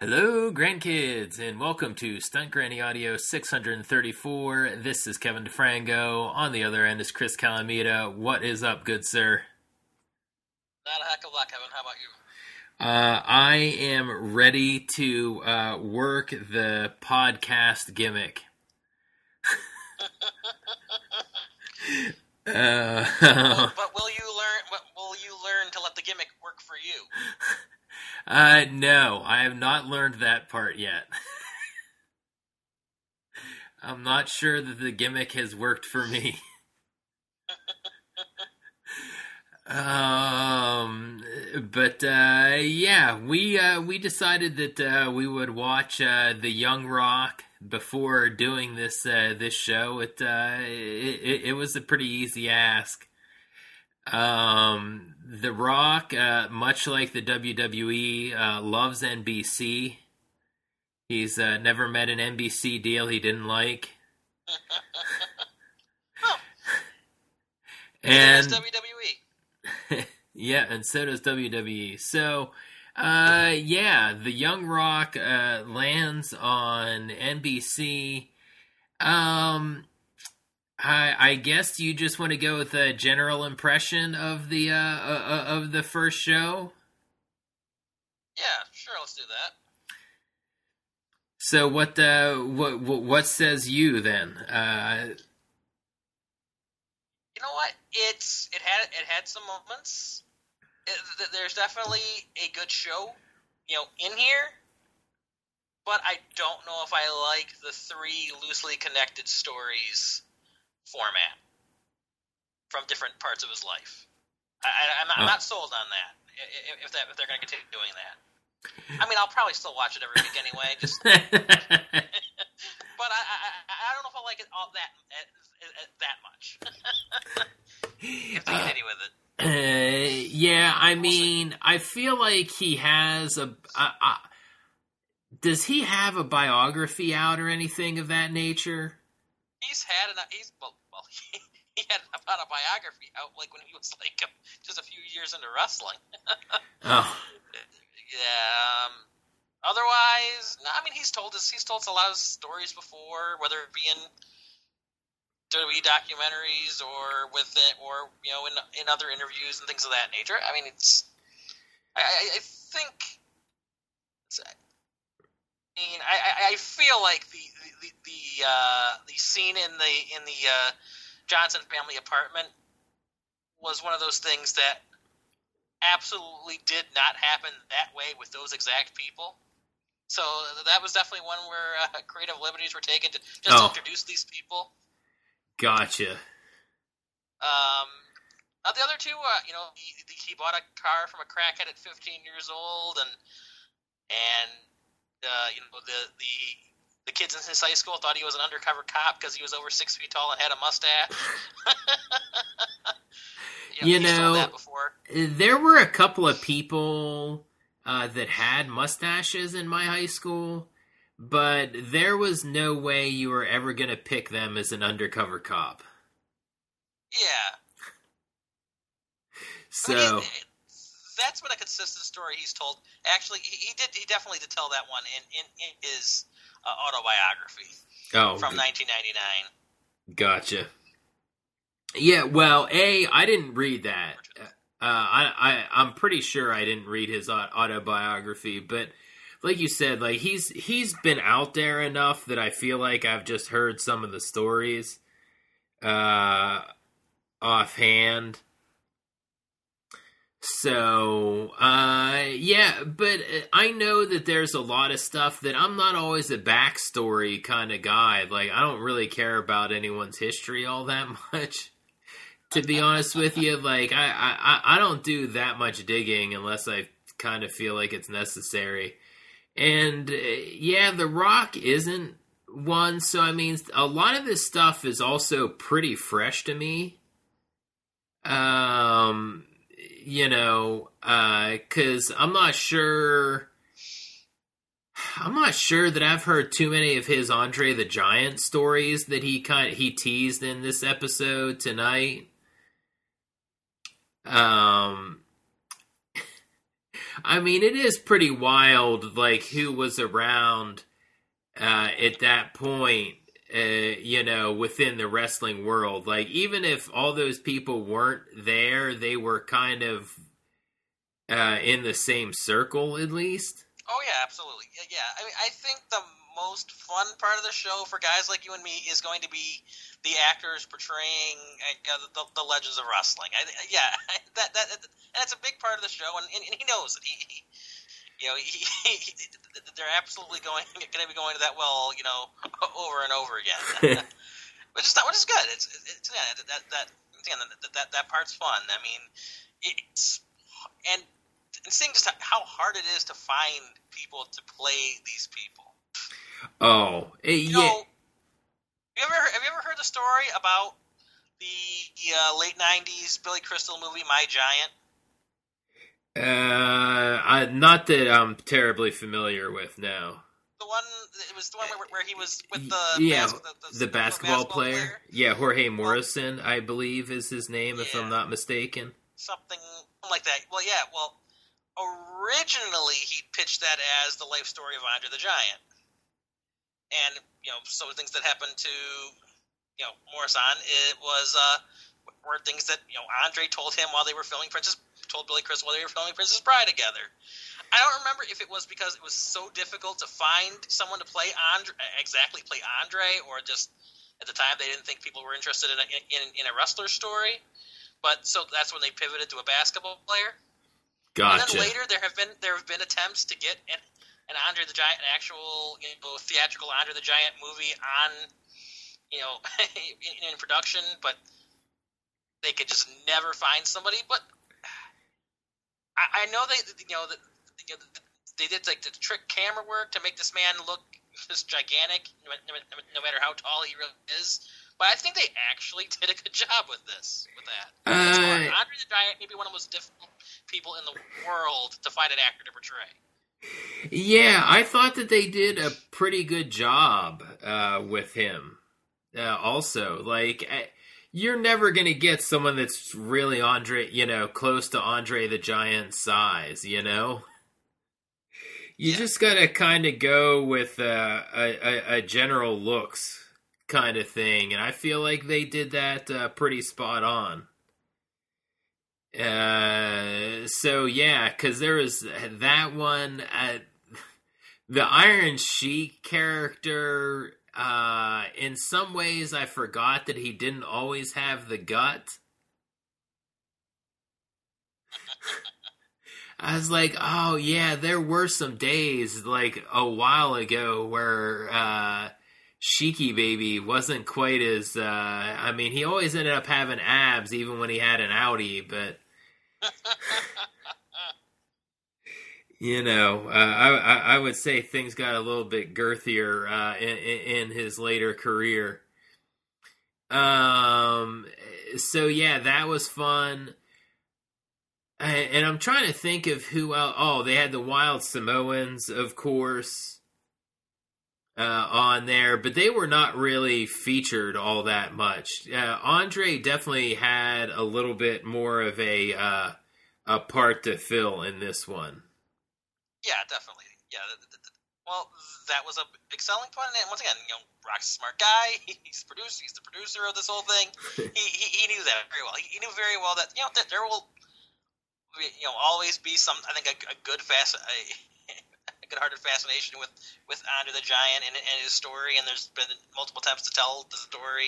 Hello, grandkids, and welcome to Stunt Granny Audio 634. This is Kevin DeFrango. On the other end is Chris Calamita. What is up, good sir? Not a heck of a lot, Kevin. How about you? I am ready to work the podcast gimmick. But will you learn? Will you learn to let the gimmick work for you? No, I have not learned that part yet. I'm not sure that the gimmick has worked for me. Yeah, we decided that we would watch The Young Rock before doing this show. It was a pretty easy ask. The Rock, much like the WWE, loves NBC. He's never met an NBC deal he didn't like. And so does WWE. Yeah, and so does WWE. So, yeah, The Young Rock lands on NBC. I guess you just want to go with a general impression of the first show. Yeah, sure. Let's do that. So what says you then? You know what? It had some moments. There's definitely a good show, in here. But I don't know if I like the three loosely connected stories format from different parts of his life. I'm not sold on that. If they're going to continue doing that, I mean, I'll probably still watch it every week anyway. But I don't know if I like it all that much. If they continue with it. Yeah, I mean, I feel like he has does he have a biography out or anything of that nature? He had an autobiography out like when he was like just a few years into wrestling. Oh. Yeah. Otherwise, no. I mean, he's told us a lot of stories before, whether it be in WWE documentaries or in other interviews and things of that nature. I mean, I think. I feel like the scene in the Johnson family apartment was one of those things that absolutely did not happen that way with those exact people. So that was definitely one where creative liberties were taken to just introduce these people. Gotcha. The other two, he bought a car from a crackhead at 15 years old, and the kids in his high school thought he was an undercover cop because he was over 6 feet tall and had a mustache. That before. There were a couple of people that had mustaches in my high school, but there was no way you were ever going to pick them as an undercover cop. Yeah. So... that's been a consistent story he's told. Actually, he definitely did tell that one in his autobiography from 1999. Gotcha. Yeah, well, I didn't read that. I'm pretty sure I didn't read his autobiography, but like you said, like he's been out there enough that I feel like I've just heard some of the stories offhand. So, yeah, but I know that there's a lot of stuff that I'm not always a backstory kind of guy. Like, I don't really care about anyone's history all that much, to be honest with you. Like, I don't do that much digging unless I kind of feel like it's necessary. And, yeah, The Rock isn't one, so, I mean, a lot of this stuff is also pretty fresh to me. Because I'm not sure that I've heard too many of his Andre the Giant stories that he teased in this episode tonight. I mean, it is pretty wild, like, who was around at that point, within the wrestling world. Like, even if all those people weren't there, they were kind of in the same circle, at least. Oh, yeah, absolutely. Yeah, I mean, I think the most fun part of the show for guys like you and me is going to be the actors portraying the legends of wrestling. That's a big part of the show, and he knows it. They're absolutely going to be going to that well, over and over again, which is good. That part's fun. I mean, and seeing just how hard it is to find people to play these people. Oh, yeah. Have you ever heard the story about the late '90s Billy Crystal movie My Giant? Not that I'm terribly familiar with. No. It was the one where he was with the basketball player. Yeah, Jorge Morrison, I believe, is his name, if I'm not mistaken. Something like that. Well, yeah. Well, originally he pitched that as the life story of Andre the Giant. And, some of the things that happened to, Morrison, were things that, Andre told him while they were told Billy Crystal while they were filming Princess Bride together. I don't remember if it was because it was so difficult to find someone to play Andre, or just at the time they didn't think people were interested in a wrestler story. But so that's when they pivoted to a basketball player. Gotcha. And then later there have been attempts to get an Andre the Giant, an actual theatrical Andre the Giant movie on in production, but they could just never find somebody. But I know they did like the trick camera work to make this man look just gigantic, no matter how tall he really is. But I think they actually did a good job with that. Andre the Giant may be one of the most difficult people in the world to find an actor to portray. Yeah, I thought that they did a pretty good job with him. Also, like, you're never going to get someone that's really close to Andre the Giant's size, You just got to kind of go with a general looks kind of thing, and I feel like they did that pretty spot on. So yeah, because there was that one. The Iron Sheik character, in some ways, I forgot that he didn't always have the gut. I was like, oh yeah, there were some days like a while ago where Sheiky Baby wasn't quite as. He always ended up having abs even when he had an Audi, but. I would say things got a little bit girthier in his later career. So yeah, that was fun. And I'm trying to think of who else. Oh, they had the Wild Samoans, of course, on there, but they were not really featured all that much. Andre definitely had a little bit more of a part to fill in this one. Yeah, definitely. Yeah, well, that was a big selling point. And once again, Rock's a smart guy. He's the producer of this whole thing. He knew that very well. He knew very well that that there will always be some. I think a good-hearted fascination with Andre the Giant and his story. And there's been multiple attempts to tell the story.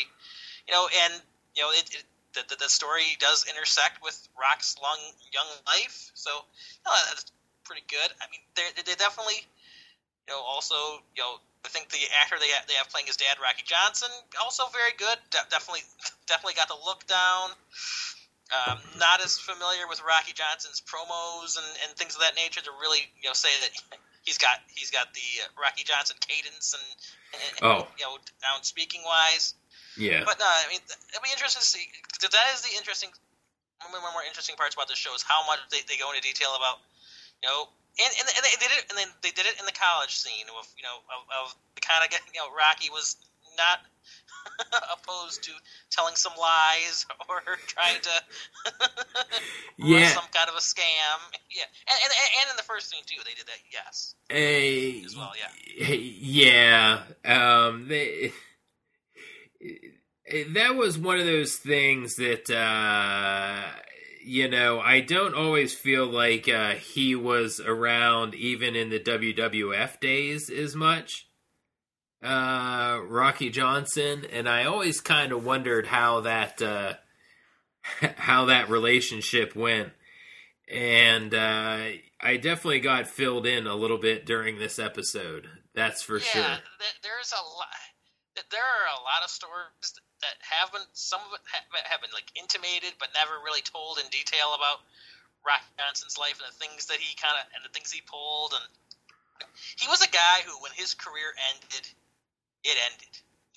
The story does intersect with Rock's young life. So that's pretty good. I mean, they definitely, also, I think the actor they have playing his dad, Rocky Johnson, also very good. Definitely got the look down. Not as familiar with Rocky Johnson's promos and things of that nature to really, say that he's got the Rocky Johnson cadence and down speaking wise. Yeah. But no, I mean, it'll be interesting to see. That is the interesting, one of the more interesting parts about the show is how much they go into detail about. And they did it, and then they did it in the college scene of the kind of Rocky was not opposed to telling some lies or trying to run some kind of a scam. Yeah, and in the first thing too, they did that. Yes, as well. Yeah. That was one of those things that I don't always feel like he was around even in the WWF days as much. Rocky Johnson, and I always kind of wondered how that relationship went, and I definitely got filled in a little bit during this episode. That's for sure. There's a lot. There are a lot of stories that have been. Some of it have been like intimated, but never really told in detail about Rocky Johnson's life and the things that he the things he pulled. And he was a guy who, when his career ended, it ended.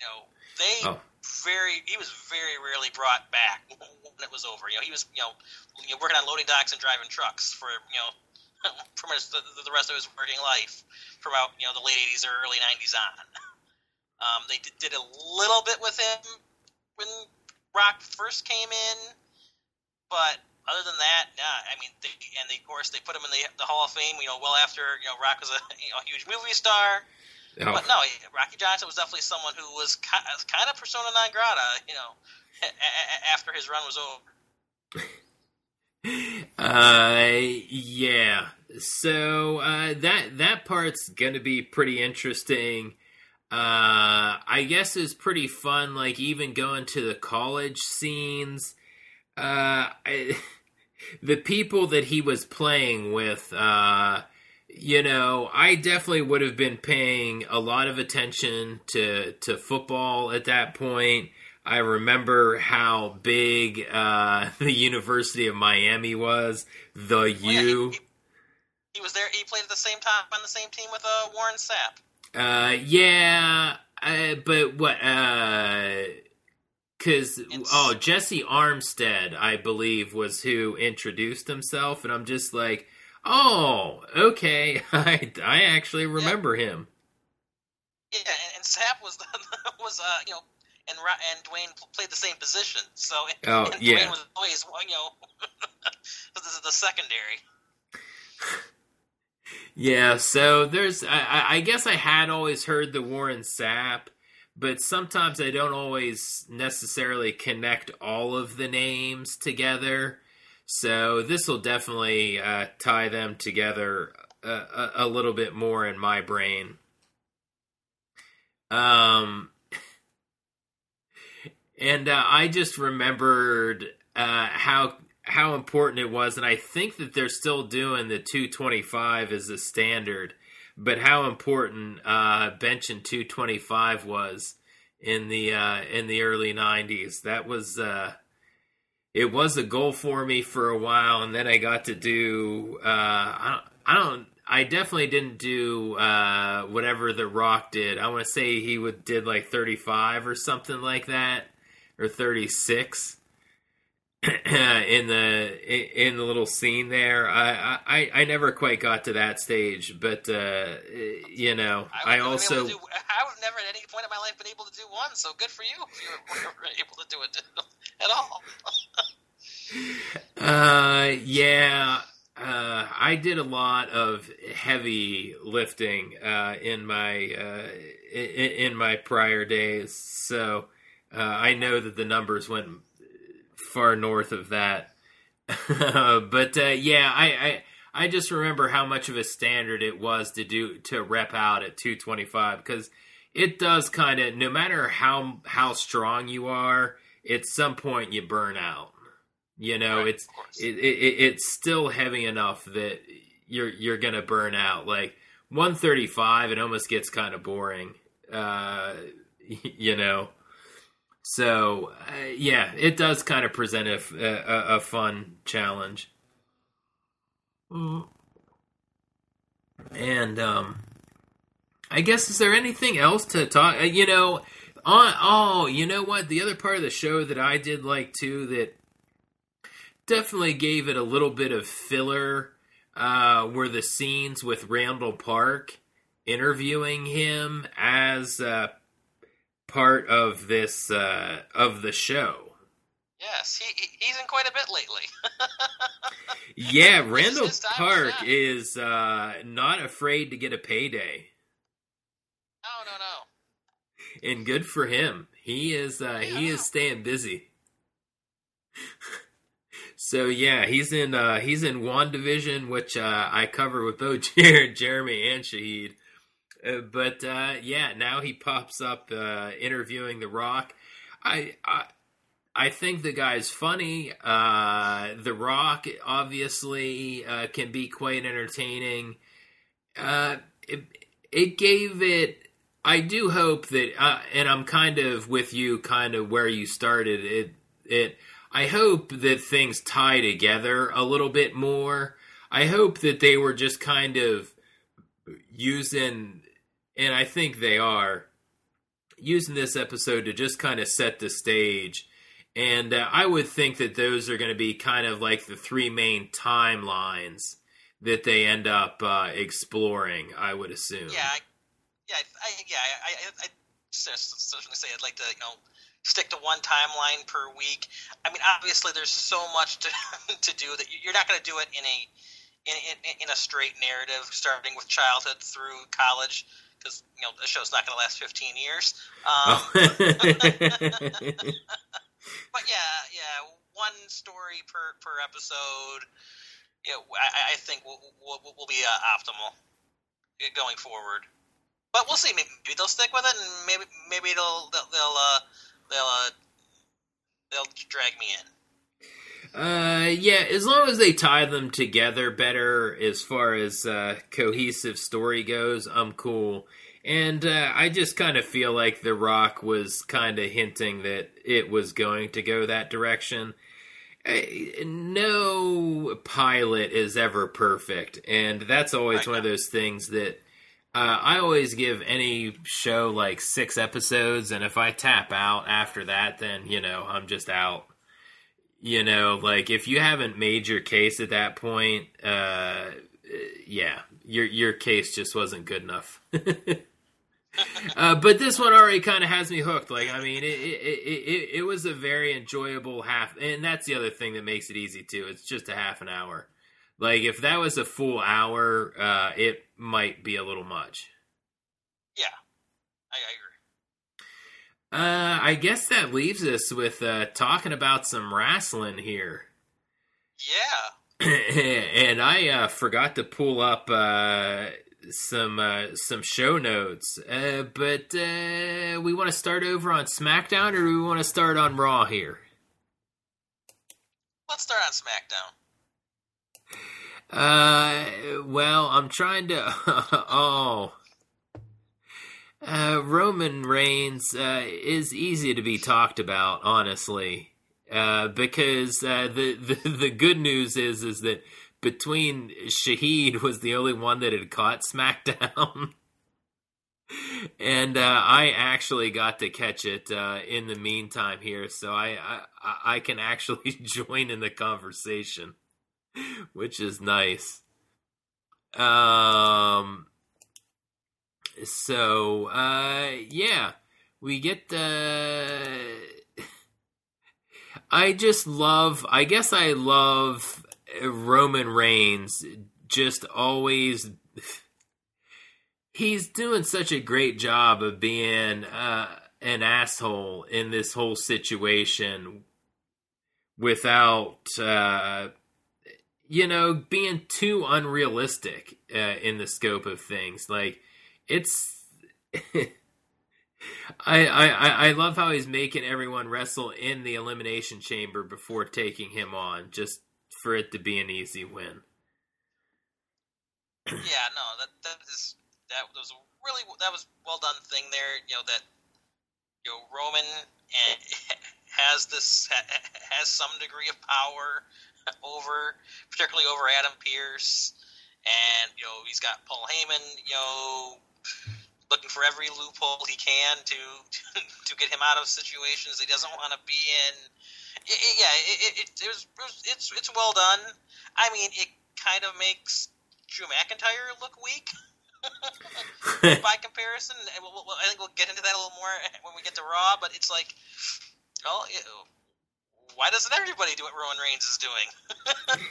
He was very rarely brought back when it was over. He was working on loading docks and driving trucks for pretty much the rest of his working life from about the late 80s or early 90s on. They did a little bit with him when Rock first came in, but other than that, nah. I mean, of course they put him in the Hall of Fame. Well after Rock was a huge movie star. Oh. But no, Rocky Johnson was definitely someone who was kind of persona non grata, after his run was over. Yeah. So that part's gonna be pretty interesting. I guess it's pretty fun. Like even going to the college scenes. The people that he was playing with. I definitely would have been paying a lot of attention to football at that point. I remember how big the University of Miami was. The U. He was there. He played at the same time on the same team with Warren Sapp. But what? Because Jesse Armstead, I believe, was who introduced himself, and I'm just like. Oh, okay. I actually remember him. Yeah, and Sapp was and Dwayne played the same position. So Dwayne was always this is the secondary. Yeah, so there's I guess I had always heard the Warren Sapp, but sometimes I don't always necessarily connect all of the names together. So this will definitely tie them together a little bit more in my brain. And I just remembered how important it was, and I think that they're still doing the 225 as a standard, but how important benching 225 was in the early 90s. That was. It was a goal for me for a while, and then I got to do. I definitely didn't do whatever The Rock did. I want to say he did like 35 or something like that, or 36 in the little scene there. I never quite got to that stage, but I also. I would never at any point in my life been able to do one, so good for you if you were able to do it at all. I did a lot of heavy lifting in my prior days, so I know that the numbers went far north of that. But I just remember how much of a standard it was to rep out at 225, because it does kind of, no matter how strong you are, at some point you burn out. Right, it's still heavy enough that you're gonna burn out. Like 135, it almost gets kind of boring. So it does kind of present a fun challenge. And I guess, is there anything else to talk? You know what? The other part of the show that I did like too, that definitely gave it a little bit of filler, were the scenes with Randall Park interviewing him as part of this of the show. Yes, he's in quite a bit lately. Yeah, Randall Park is not afraid to get a payday. No. And good for him. He is staying busy. So yeah, he's in WandaVision, which I cover with both Jeremy and Shahid. But now he pops up interviewing The Rock. I think the guy's funny. The Rock obviously can be quite entertaining. It gave it. I do hope that, and I'm kind of with you, kind of where you started. I hope that things tie together a little bit more. I hope that they were just kind of using, and I think they are, using this episode to just kind of set the stage. And I would think that those are going to be kind of like the three main timelines that they end up exploring, I would assume. I certainly say I'd like to, stick to one timeline per week. I mean, obviously, there's so much to do that you're not going to do it in a straight narrative, starting with childhood through college, because the show's not going to last 15 years. But one story per episode. I think will be optimal going forward. But we'll see. Maybe they'll stick with it, and maybe they'll drag me in. As long as they tie them together better as far as cohesive story goes, I'm cool. And I just kind of feel like The Rock was kind of hinting that it was going to go that direction. No pilot is ever perfect, and that's always one of those things that I always give any show like 6 episodes, and if I tap out after that, then, I'm just out. Like, if you haven't made your case at that point, your case just wasn't good enough. But this one already kind of has me hooked. Like, I mean, it was a very enjoyable half, and that's the other thing that makes it easy too. It's just a half an hour. Like, if that was a full hour, it might be a little much. Yeah, I agree. I guess that leaves us with talking about some wrestling here. Yeah. And I forgot to pull up some show notes. But we want to start over on SmackDown, or do we want to start on Raw here? Let's start on SmackDown. Well, I'm trying to. Roman Reigns is easy to be talked about, honestly, because the good news is that between Shahid was the only one that had caught SmackDown, and I actually got to catch it in the meantime here, so I can actually join in the conversation, which is nice. So, we get I guess I love Roman Reigns, just always, he's doing such a great job of being an asshole in this whole situation without, being too unrealistic in the scope of things. Like, it's I love how he's making everyone wrestle in the Elimination Chamber before taking him on, just for it to be an easy win. Yeah, no, that was well done thing there. That Roman has some degree of power particularly over Adam Pearce, and he's got Paul Heyman, looking for every loophole he can to get him out of situations he doesn't want to be in. It's well done. I mean, it kind of makes Drew McIntyre look weak. by comparison. I think we'll get into that a little more when we get to Raw, but it's like, well, why doesn't everybody do what Roman Reigns is doing?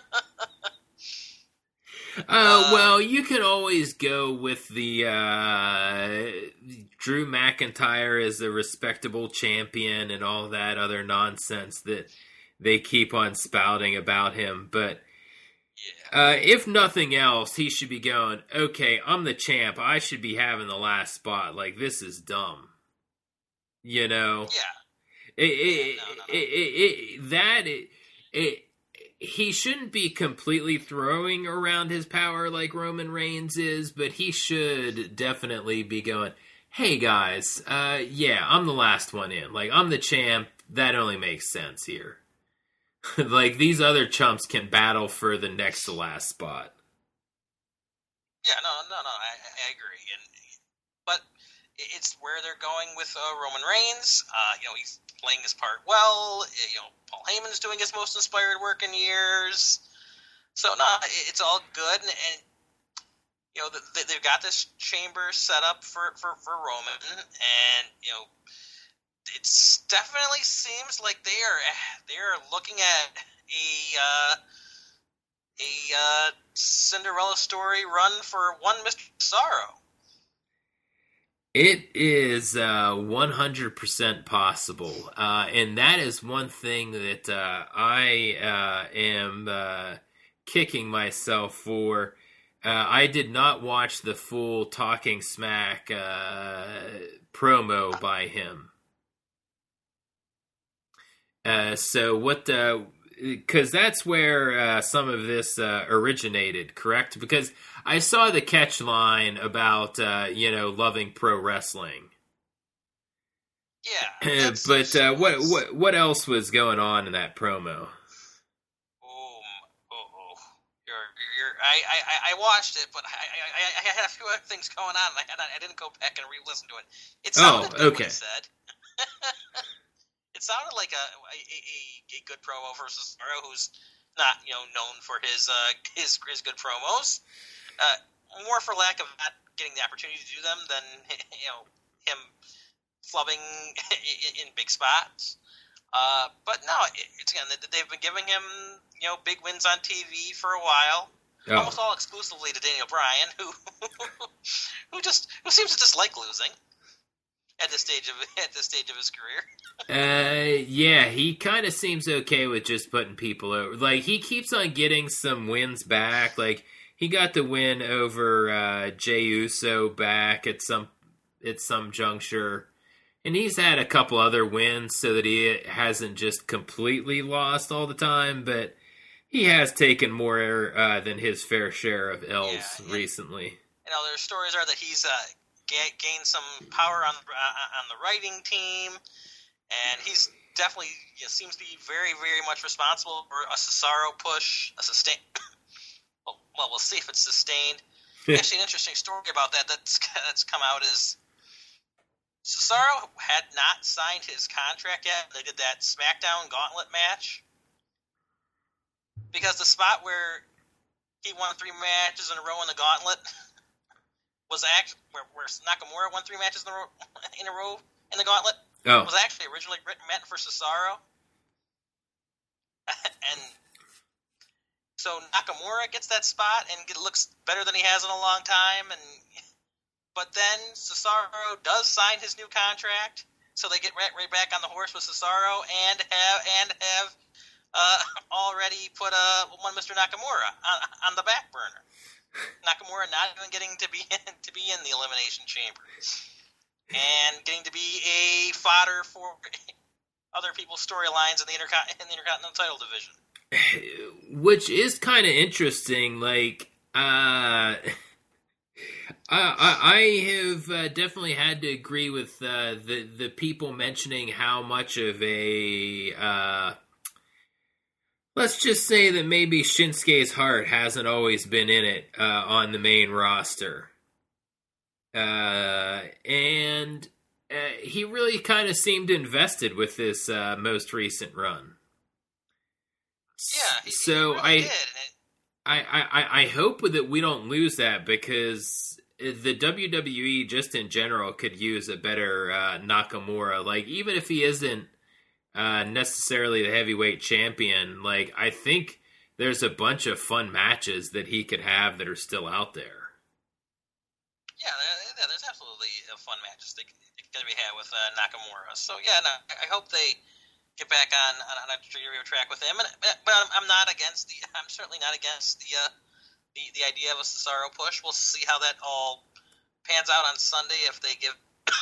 Well, you can always go with the Drew McIntyre as a respectable champion and all that other nonsense that they keep on spouting about him. But if nothing else, he should be going, okay, I'm the champ. I should be having the last spot. Like, this is dumb. You know? Yeah. He shouldn't be completely throwing around his power like Roman Reigns is, but he should definitely be going, hey guys, I'm the last one in. Like, I'm the champ. That only makes sense here. Like, these other chumps can battle for the next to last spot. Yeah, no, I agree. But it's where they're going with Roman Reigns. He's playing his part well. Paul Heyman's doing his most inspired work in years. So, no, it's all good. And they've got this chamber set up for Roman. And, it definitely seems like they are looking at a Cinderella story run for one Mr. Cesaro. It is 100% possible, and that is one thing that I am kicking myself for. I did not watch the full Talking Smack promo by him. So what? Because that's where some of this originated, correct? Because I saw the catch line about loving pro wrestling. Yeah, but what else was going on in that promo? I watched it, but I had a few other things going on, and I didn't go back and re-listen to it. It sounded good what he said. It sounded like a good promo for Cesaro, who's not known for his good promos. More for lack of not getting the opportunity to do them than him flubbing in big spots. But no, it's again they've been giving him big wins on TV for a while. Oh. Almost all exclusively to Daniel Bryan, who seems to dislike losing at this stage of his career. Yeah, he kind of seems okay with just putting people over. Like, he keeps on getting some wins back. Like, he got the win over Jey Uso back at some juncture, and he's had a couple other wins so that he hasn't just completely lost all the time, but he has taken more than his fair share of L's recently. Their stories are that he's gained some power on the writing team, and he's definitely seems to be very, very much responsible for a Cesaro push, a sustain. Well, we'll see if it's sustained. Actually, an interesting story about that's come out is Cesaro had not signed his contract yet. They did that SmackDown Gauntlet match. Because the spot where he won 3 matches in a row in the Gauntlet was actually where Nakamura won 3 matches in a row in the Gauntlet was actually originally meant for Cesaro. And so Nakamura gets that spot and looks better than he has in a long time. But then Cesaro does sign his new contract, so they get right back on the horse with Cesaro and have already put one Mr. Nakamura on the back burner. Nakamura not even getting to be in the Elimination Chamber and getting to be a fodder for other people's storylines in the Intercontinental title division. Which is kind of interesting. Like, I have definitely had to agree with the people mentioning how much of a let's just say that maybe Shinsuke's heart hasn't always been in it on the main roster. And he really kind of seemed invested with this most recent run. Yeah, so he really did. I hope that we don't lose that, because the WWE just in general could use a better Nakamura. Like, even if he isn't necessarily the heavyweight champion, like, I think there's a bunch of fun matches that he could have that are still out there. Yeah, there's absolutely fun matches that can be had with Nakamura. So yeah, no, I hope they get back on a track with him. But I'm not against the. I'm certainly not against the idea of a Cesaro push. We'll see how that all pans out on Sunday if they give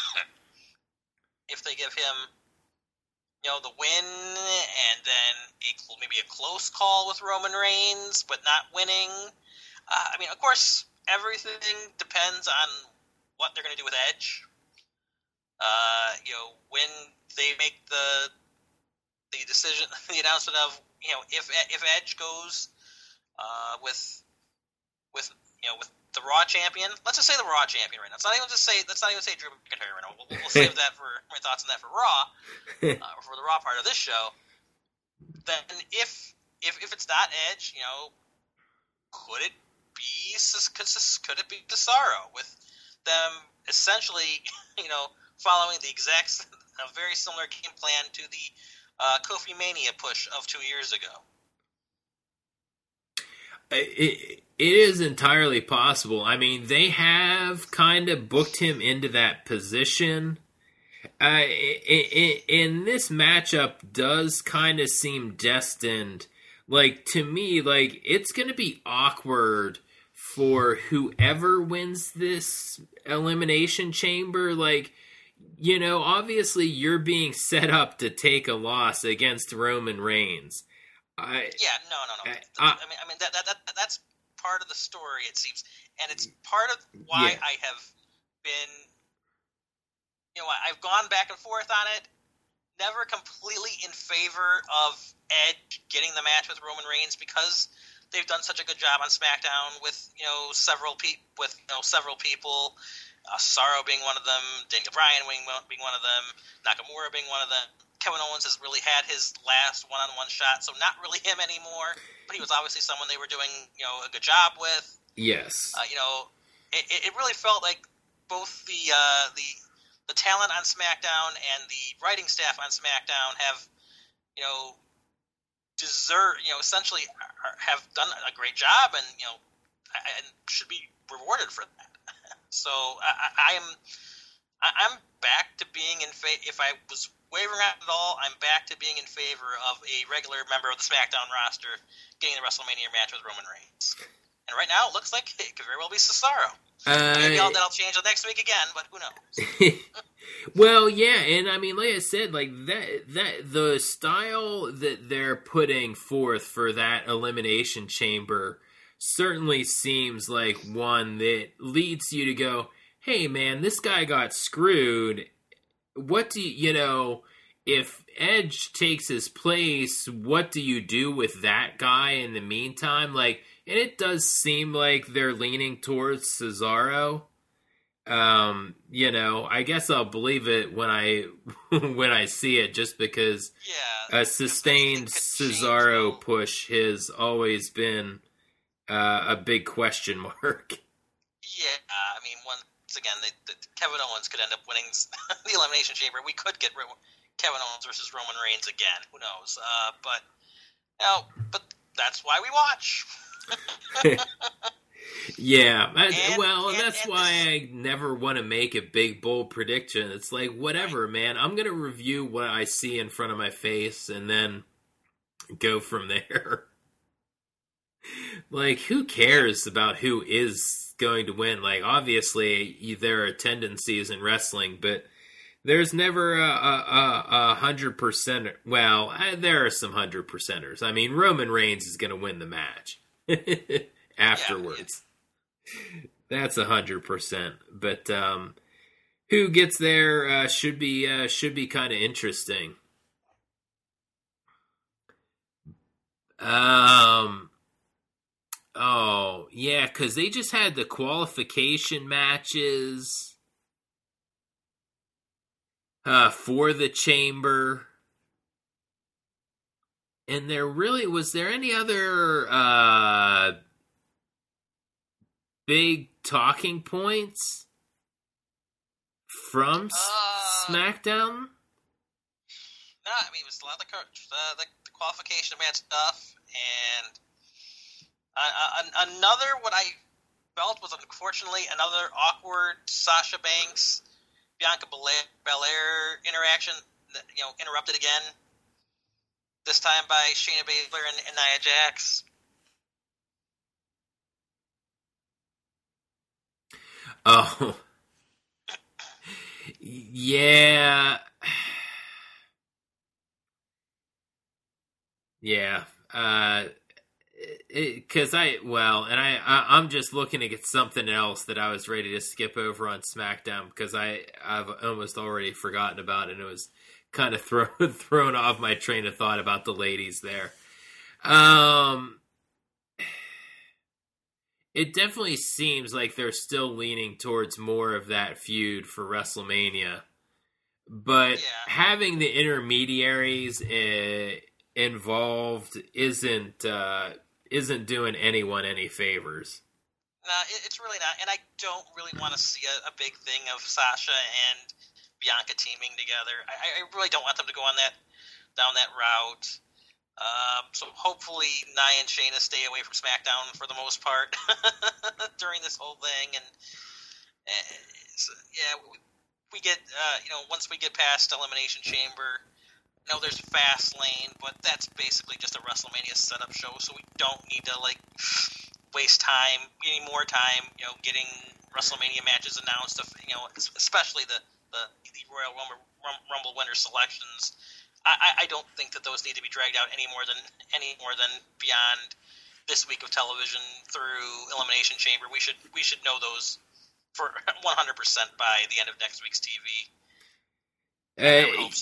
him, you know, the win, and then maybe a close call with Roman Reigns, but not winning. I mean, of course, everything depends on what they're going to do with Edge. You know, when they make the decision, the announcement of, you know, if Edge goes with the Raw champion. Let's just say the Raw champion right now. Let's not even say Drew McIntyre right now. We'll save that for my thoughts on that for Raw, for the Raw part of this show. Then if it's not Edge, you know, could it be Cesaro, with them essentially, you know, following a very similar game plan to the Kofi Mania push of 2 years ago? It is entirely possible. I mean, they have kind of booked him into that position. And this matchup does kind of seem destined. Like, to me, like, it's going to be awkward for whoever wins this Elimination Chamber. Like, you know, obviously you're being set up to take a loss against Roman Reigns. No. I mean that's part of the story, it seems, and it's part of why I have been, you know, I've gone back and forth on it. Never completely in favor of Edge getting the match with Roman Reigns, because they've done such a good job on SmackDown with, you know, several people. Cesaro being one of them, Daniel Bryan being one of them, Nakamura being one of them. Kevin Owens has really had his last one-on-one shot, so not really him anymore, but he was obviously someone they were doing, you know, a good job with. Yes. You know, it really felt like both the talent on SmackDown and the writing staff on SmackDown have, you know, essentially have done a great job, and, you know, and should be rewarded for that. So I'm back to being in favor. If I was wavering at all, I'm back to being in favor of a regular member of the SmackDown roster getting the WrestleMania match with Roman Reigns. And right now, it looks like it could very well be Cesaro. Maybe that'll change next week again, but who knows? Well, yeah, and I mean, like I said, like that the style that they're putting forth for that Elimination Chamber certainly seems like one that leads you to go, hey man, this guy got screwed. What do you know, if Edge takes his place, what do you do with that guy in the meantime? Like, and it does seem like they're leaning towards Cesaro. You know, I guess I'll believe it when I see it, just because a sustained Cesaro push has always been a big question mark. Yeah, I mean, once again, Kevin Owens could end up winning the Elimination Chamber. We could get Kevin Owens versus Roman Reigns again. Who knows? But that's why we watch. Yeah, that's why I never want to make a big, bold prediction. It's like, whatever, man. I'm going to review what I see in front of my face and then go from there. Like, who cares about who is going to win? Like, obviously, there are tendencies in wrestling, but there's never a 100%. Well, there are some 100%ers. I mean, Roman Reigns is going to win the match afterwards. Yeah. That's 100%. But who gets there should be kind of interesting. Oh, yeah, because they just had the qualification matches for the Chamber. And was there any other big talking points from SmackDown? No, I mean, it was a lot of the qualification match stuff, and another, what I felt was unfortunately another awkward Sasha Banks, Bianca Belair interaction that, interrupted again. This time by Shayna Baszler and Nia Jax. Oh. Yeah. Yeah. Because I'm just looking to get something else that I was ready to skip over on SmackDown because I've almost already forgotten about it, and it was kind of thrown off my train of thought about the ladies there. It definitely seems like they're still leaning towards more of that feud for WrestleMania, but having the intermediaries involved isn't doing anyone any favors. No, it's really not, and I don't really want to see a big thing of Sasha and Bianca teaming together. I really don't want them to go down that route. So hopefully Nia and Shayna stay away from SmackDown for the most part during this whole thing, and we get once we get past Elimination Chamber, there's Fastlane, but that's basically just a WrestleMania setup show, so we don't need to waste time, any more time, getting WrestleMania matches announced. Especially the Royal Rumble winner selections. I don't think that those need to be dragged out any more than beyond this week of television through Elimination Chamber. We should know those for 100% by the end of next week's TV. I would hope so.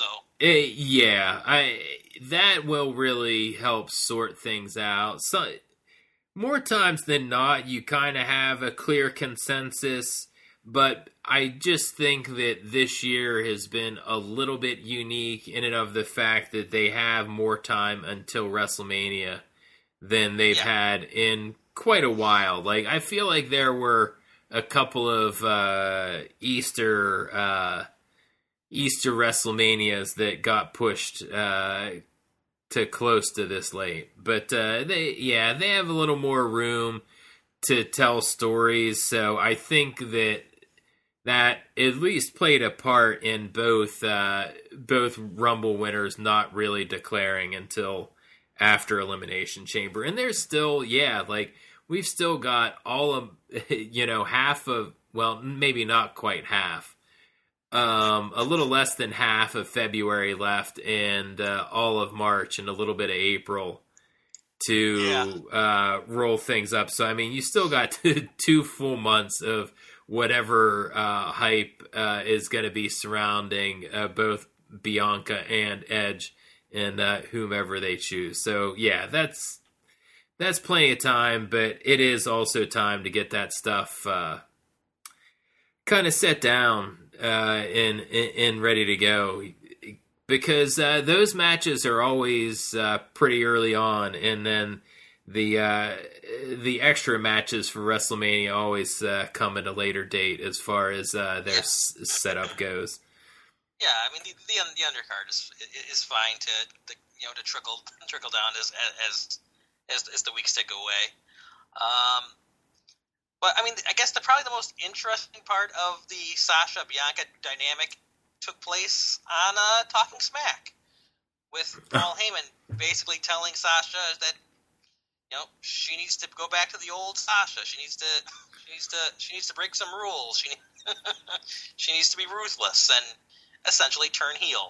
That will really help sort things out. So, more times than not, you kind of have a clear consensus. But I just think that this year has been a little bit unique in and of the fact that they have more time until WrestleMania than they've had in quite a while. I feel like there were a couple of Easter WrestleManias that got pushed to close to this late. But they have a little more room to tell stories, so I think that at least played a part in both Rumble winners not really declaring until after Elimination Chamber. And there's still, we've still got all of, half of, well, maybe not quite half, a little less than half of February left, and all of March and a little bit of April to roll things up. So, I mean, you still got 2 full months of whatever hype is going to be surrounding both Bianca and Edge and whomever they choose. So, that's plenty of time, but it is also time to get that stuff kind of set down and ready to go. Because those matches are always pretty early on, and then the extra matches for WrestleMania always come at a later date as far as their setup goes. Yeah, I mean the undercard is fine to trickle down as the weeks tick away. But I mean, I guess probably the most interesting part of the Sasha Bianca dynamic took place on Talking Smack, with Paul Heyman basically telling Sasha that she needs to go back to the old Sasha. She needs to break some rules. She needs to be ruthless and essentially turn heel.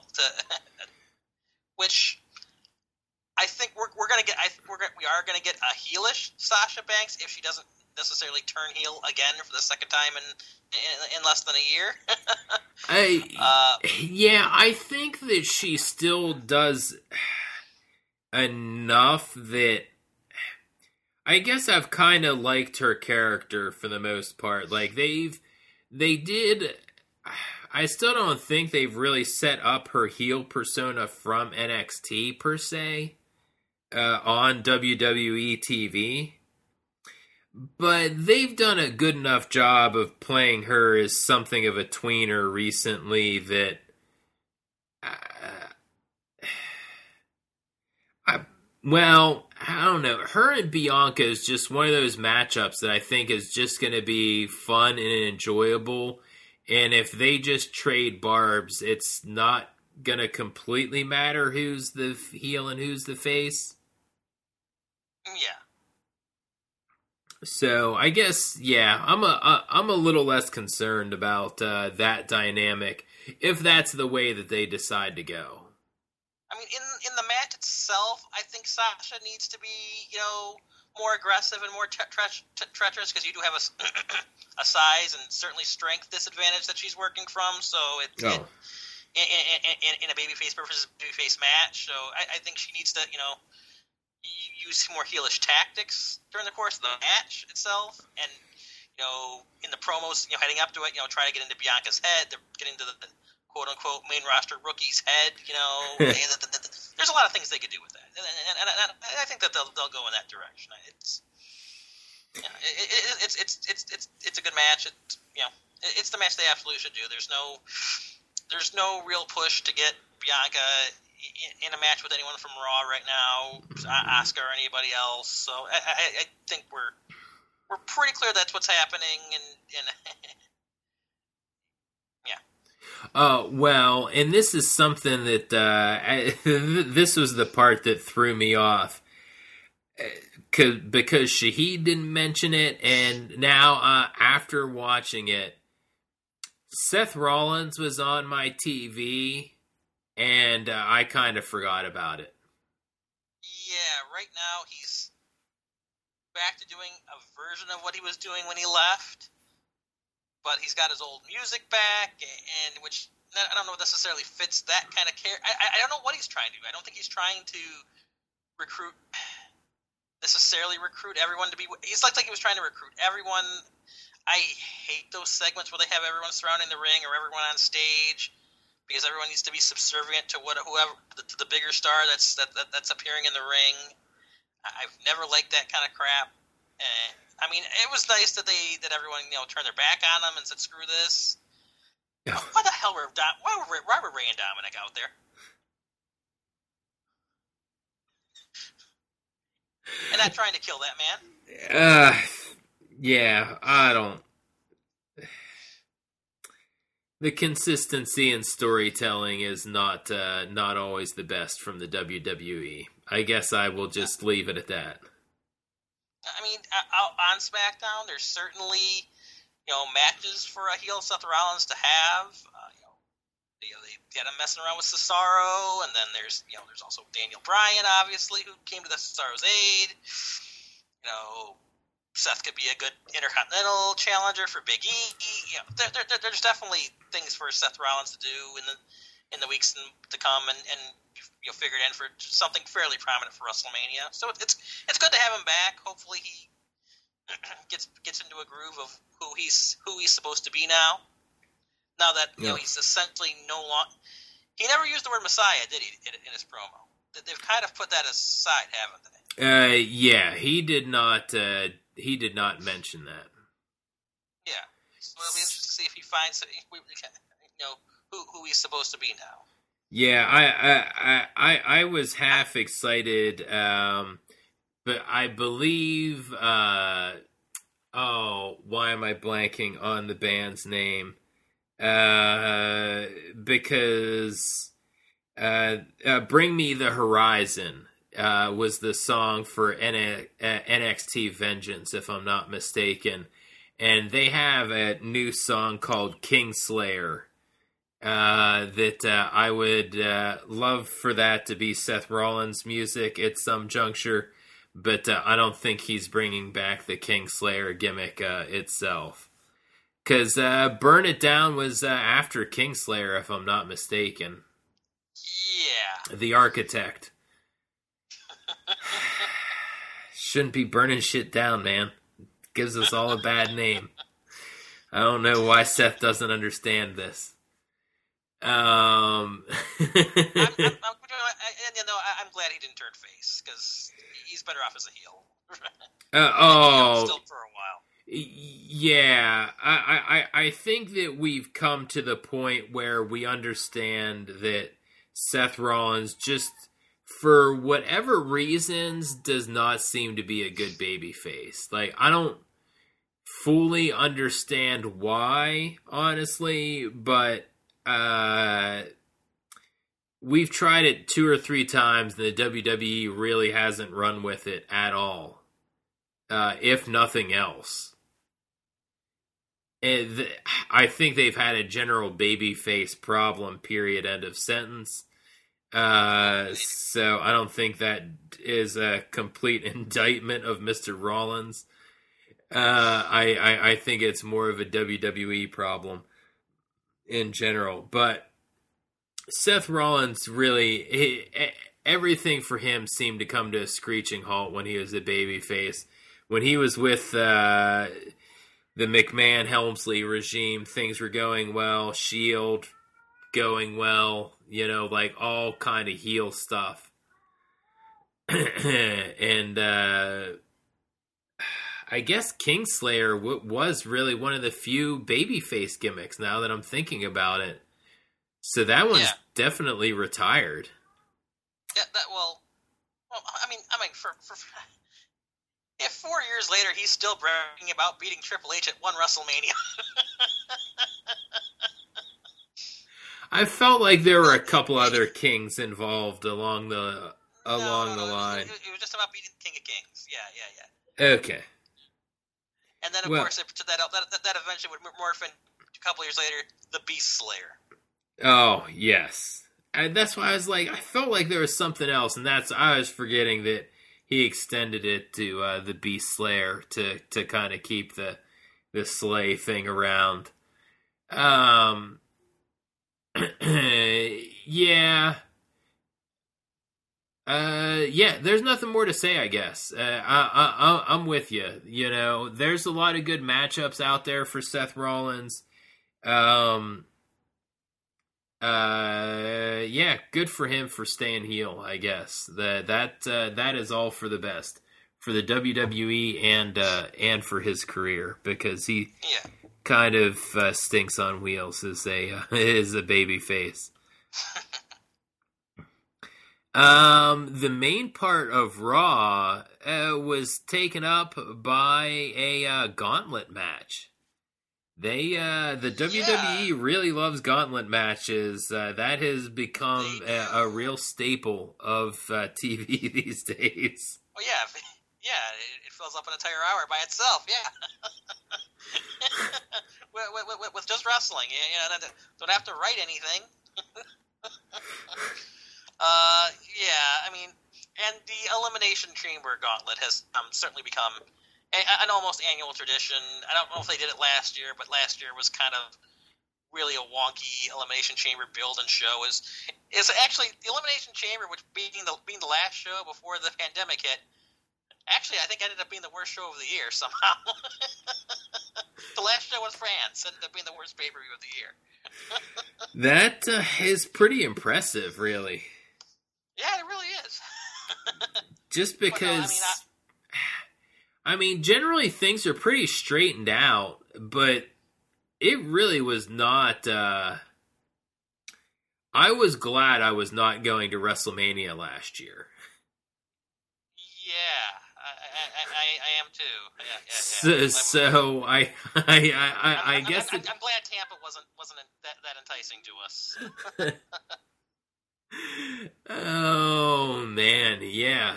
Which I think we are gonna get a heelish Sasha Banks if she doesn't necessarily turn heel again for the second time in less than a year. I think that she still does enough that I guess I've kind of liked her character for the most part. I still don't think they've really set up her heel persona from NXT per se on WWE TV. but they've done a good enough job of playing her as something of a tweener recently that I don't know. Her and Bianca is just one of those matchups that I think is just going to be fun and enjoyable. And if they just trade barbs, it's not going to completely matter who's the heel and who's the face. Yeah. So I guess, yeah, I'm a little less concerned about that dynamic if that's the way that they decide to go. I mean, in the match itself, I think Sasha needs to be, more aggressive and more treacherous, because you do have a size and certainly strength disadvantage that she's working from. So in a babyface versus babyface match, so I think she needs to, use more heelish tactics during the course of the match itself, and in the promos, heading up to it, try to get into Bianca's head, get into the quote unquote main roster rookie's head. There's a lot of things they could do with that, and I think that they'll go in that direction. It's a good match. It's the match they absolutely should do. There's no real push to get Bianca in a match with anyone from Raw right now, Asuka or anybody else. So I think we're pretty clear that's what's happening, and yeah. Well, and this is something that this was the part that threw me off, because Shahid didn't mention it, and now after watching it, Seth Rollins was on my TV, and I kind of forgot about it. Yeah, right now he's back to doing a version of what he was doing when he left, but he's got his old music back, and which I don't know necessarily fits that kind of character. I don't know what he's trying to do. I don't think he's trying to necessarily recruit everyone to be. He's like he was trying to recruit everyone. I hate those segments where they have everyone surrounding the ring or everyone on stage, because everyone needs to be subservient to the bigger star that's appearing in the ring. I've never liked that kind of crap. I mean, it was nice that everyone turned their back on them and said screw this. Yeah. Why the hell were Ray and Dominic out there? And not trying to kill that man. Yeah, I don't. The consistency in storytelling is not always the best from the WWE. I guess I will just leave it at that. I mean, on SmackDown, there's certainly matches for a heel Seth Rollins to have. They had him messing around with Cesaro, and then there's also Daniel Bryan, obviously, who came to the Cesaro's aid. Seth could be a good Intercontinental challenger for Big E. There's definitely things for Seth Rollins to do in the weeks to come, and figure it in for something fairly prominent for WrestleMania. So it's good to have him back. Hopefully he gets into a groove of who he's supposed to be now. Now that he's essentially no longer. He never used the word Messiah, did he, in his promo? They've kind of put that aside, haven't they? Yeah, he did not. He did not mention that. Yeah, so it'll be interesting to see if he finds who he's supposed to be now. Yeah, I was half excited, but I believe. Why am I blanking on the band's name? Because "Bring Me the Horizon" was the song for NXT Vengeance, if I'm not mistaken, and they have a new song called Kingslayer. That I would love for that to be Seth Rollins' music at some juncture, but I don't think he's bringing back the Kingslayer gimmick itself. Because Burn It Down was after Kingslayer, if I'm not mistaken. Yeah. The Architect. Shouldn't be burning shit down, man. Gives us all a bad name. I don't know why Seth doesn't understand this. I'm glad he didn't turn face, because he's better off as a heel. Still for a while. Yeah, I think that we've come to the point where we understand that Seth Rollins, just for whatever reasons, does not seem to be a good babyface. Like, I don't fully understand why, honestly, but we've tried it 2 or 3 times, and the WWE really hasn't run with it at all, if nothing else. I think they've had a general babyface problem, period, end of sentence. So I don't think that is a complete indictment of Mr. Rollins. I think it's more of a WWE problem in general. But Seth Rollins really, everything for him seemed to come to a screeching halt when he was a babyface. When he was with the McMahon-Helmsley regime, things were going well. Shield going well, like all kind of heel stuff. And I guess Kingslayer was really one of the few babyface gimmicks, now that I'm thinking about it. So that one's definitely retired. Yeah, I mean, for if 4 years later he's still bragging about beating Triple H at one WrestleMania. I felt like there were a couple other kings involved along the line. It was just about beating King of Kings. Yeah. Okay. And then, of course, that eventually would morph in a couple years later, the Beast Slayer. Oh, yes. And that's why I was like, I felt like there was something else, and I was forgetting that he extended it to the Beast Slayer to kind of keep the Slay thing around. Yeah. There's nothing more to say, I guess. I'm with you. There's a lot of good matchups out there for Seth Rollins. Good for him for staying heel, I guess. That is all for the best for the WWE and for his career, because he kind of stinks on wheels as a baby face. The main part of Raw was taken up by a gauntlet match. The WWE really loves gauntlet matches. That has become a real staple of TV these days. Well, it fills up an entire hour by itself. Yeah, with just wrestling. Don't have to write anything. I mean, and the Elimination Chamber gauntlet has certainly become an almost annual tradition. I don't know if they did it last year, but last year was kind of really a wonky Elimination Chamber build and show. Is actually the Elimination Chamber, which being the last show before the pandemic hit, actually I think ended up being the worst show of the year somehow. The last show in France ended up being the worst pay-per-view of the year. That is pretty impressive, really. Yeah, it really is. Just because, I mean, generally things are pretty straightened out, but it really was not. I was glad I was not going to WrestleMania last year. Yeah, I am too. So I guess I'm glad Tampa wasn't that enticing to us. Oh man, yeah.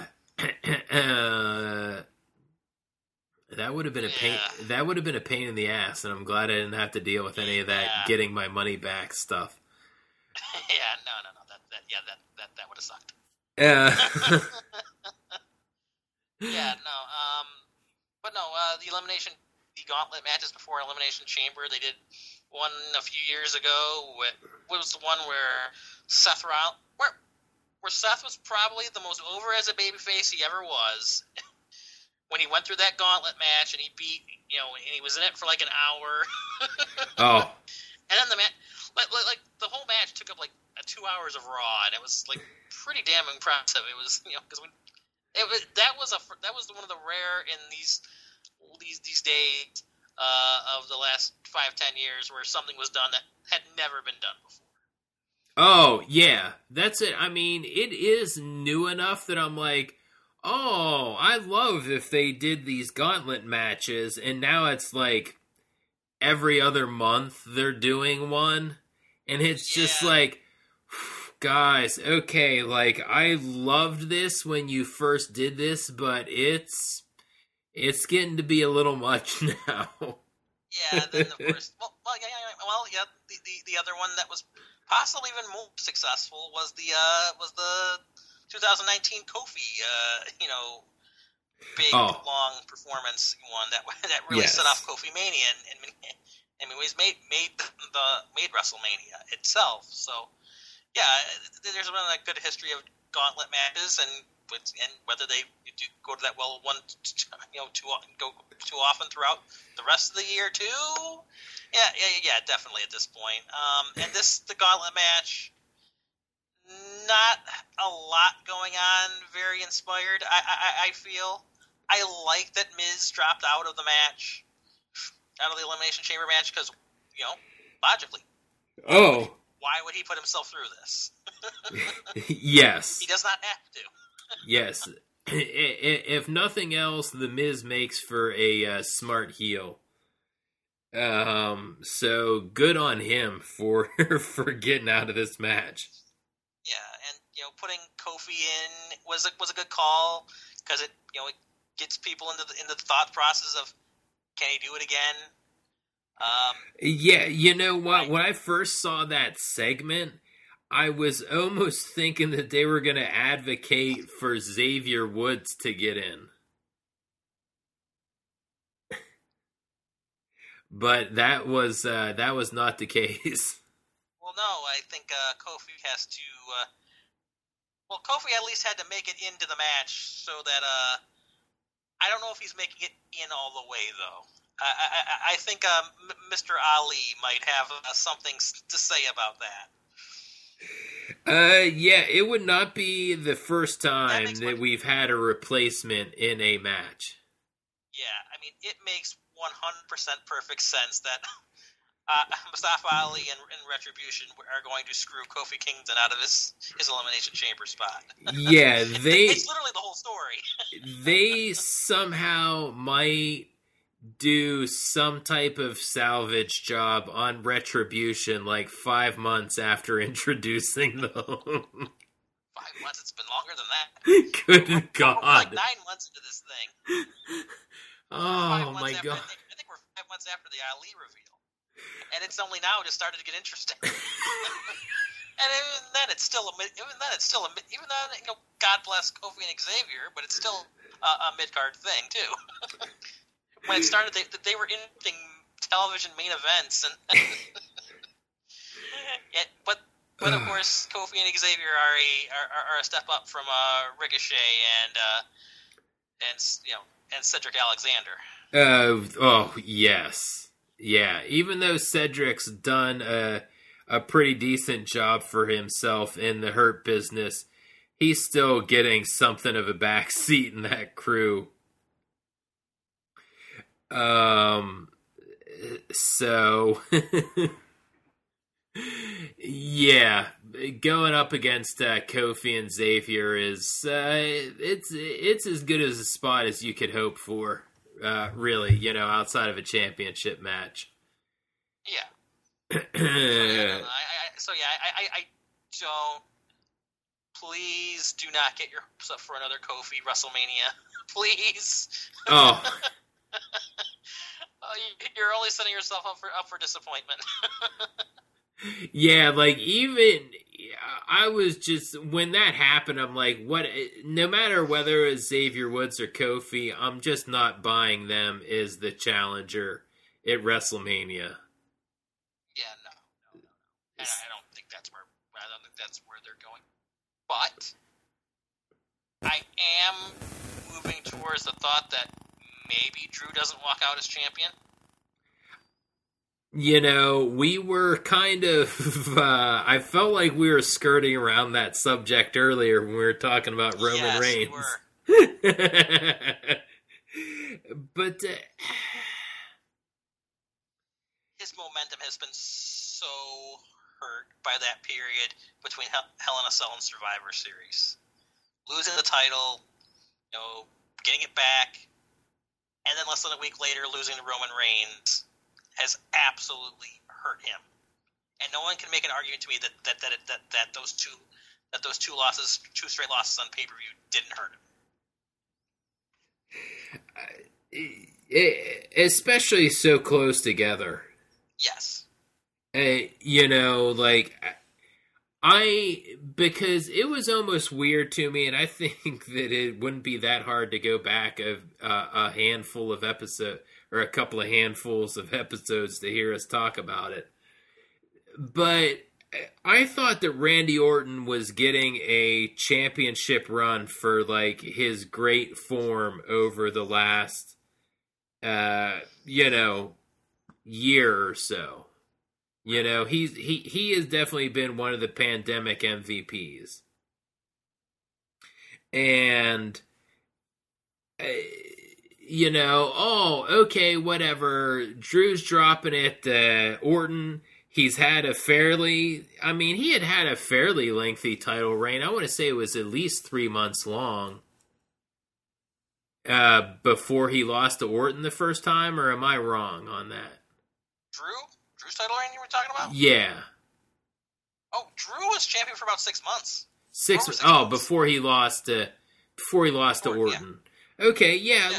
That would have been a pain. That would have been a pain in the ass, and I'm glad I didn't have to deal with any of that getting my money back stuff. No. That would have sucked. The gauntlet matches before Elimination Chamber, they did one a few years ago. What was the one where Seth was probably the most over as a babyface he ever was. When he went through that gauntlet match and he beat, and he was in it for like an hour. Oh. And then the match, like the whole match took up like 2 hours of Raw, and it was like pretty damn impressive. It was, because that was one of the rare in these days of the last 5-10 years where something was done that had never been done before. Oh, yeah, that's it. I mean, it is new enough that I'm like, oh, I love if they did these gauntlet matches, and now it's like every other month they're doing one, and it's just like, guys, okay, like, I loved this when you first did this, but it's getting to be a little much now. Yeah, then of course, the other one that was possibly even more successful was the 2019 Kofi, big long performance one that really set off Kofi Mania and I mean made WrestleMania itself. So yeah, there's been a good history of gauntlet matches and whether they do go to that too often throughout the rest of the year too. Yeah, definitely at this point. And the gauntlet match, not a lot going on. Very inspired. I feel. I like that Miz dropped out of the match, out of the Elimination Chamber match, because logically. Oh. Why would he put himself through this? Yes. He does not have to. Yes. If nothing else, the Miz makes for a smart heel. So good on him for getting out of this match. Yeah, and putting Kofi in was a good call because it gets people into the thought process of, can he do it again? Yeah, you know what? When I first saw that segment, I was almost thinking that they were going to advocate for Xavier Woods to get in. But that was not the case. Well, no, I think Kofi has to. Kofi at least had to make it into the match, so that I don't know if he's making it in all the way though. I think Mr. Ali might have something to say about that. Yeah, it would not be the first time that we've had a replacement in a match. Yeah, I mean, it makes 100% perfect sense that Mustafa Ali and Retribution are going to screw Kofi Kingston out of his Elimination Chamber spot. Yeah, it's literally the whole story. They somehow might do some type of salvage job on Retribution like 5 months after introducing them. 5 months? It's been longer than that. Good God. We're like 9 months into this thing. Oh my God. I think we're 5 months after the Ali reveal. And it's only now just started to get interesting. And even then it's still God bless Kofi and Xavier, but it's still a mid-card thing too. When it started, they were in television main events, and but of course, Kofi and Xavier are a step up from Ricochet and Cedric Alexander. Oh yes, yeah. Even though Cedric's done a pretty decent job for himself in the Hurt Business, he's still getting something of a backseat in that crew. So yeah, going up against Kofi and Xavier is it's as good as a spot as you could hope for, really, outside of a championship match. Yeah. I don't. Please do not get your hopes up for another Kofi WrestleMania. Please. Oh. You're only setting yourself up for disappointment. Yeah, like even I was just when that happened, I'm like, what? No matter whether it's Xavier Woods or Kofi, I'm just not buying them as the challenger at WrestleMania. Yeah, no. I don't think that's where they're going. But I am moving towards the thought that maybe Drew doesn't walk out as champion. We were kind of, I felt like we were skirting around that subject earlier when we were talking about Roman Reigns. We were. But his momentum has been so hurt by that period between Hell in a Cell and Survivor Series. Losing the title, getting it back, and then less than a week later losing to Roman Reigns has absolutely hurt him. And no one can make an argument to me that those two losses, two straight losses on pay-per-view, didn't hurt him. Especially so close together. Yes. Because it was almost weird to me, and I think that it wouldn't be that hard to go back a handful of episodes, or a couple of handfuls of episodes to hear us talk about it. But I thought that Randy Orton was getting a championship run for, his great form over the last, year or so. He has definitely been one of the pandemic MVPs. And, okay, whatever. Drew's dropping it. Orton, he had a fairly lengthy title reign. I want to say it was at least 3 months long. Before he lost to Orton the first time, or am I wrong on that? Drew's title reign you were talking about? Yeah. Oh, Drew was champion for about 6 months. 6 months. Before he lost to Orton. Yeah. Okay, yeah.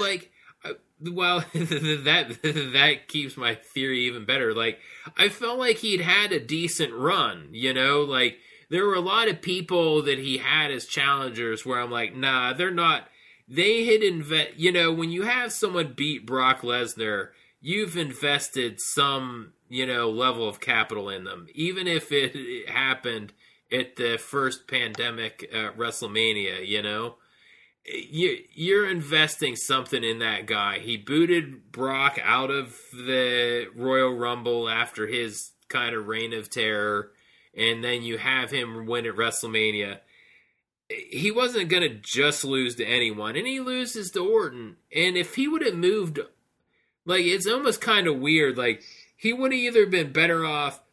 That keeps my theory even better. I felt like he'd had a decent run, there were a lot of people that he had as challengers where I'm like, nah, they're not. They had when you have someone beat Brock Lesnar, you've invested some, level of capital in them. Even if it happened at the first pandemic WrestleMania, You're investing something in that guy. He booted Brock out of the Royal Rumble after his kind of reign of terror, and then you have him win at WrestleMania. He wasn't going to just lose to anyone, and he loses to Orton. And if he would have moved, it's almost kind of weird. He would have either been better off,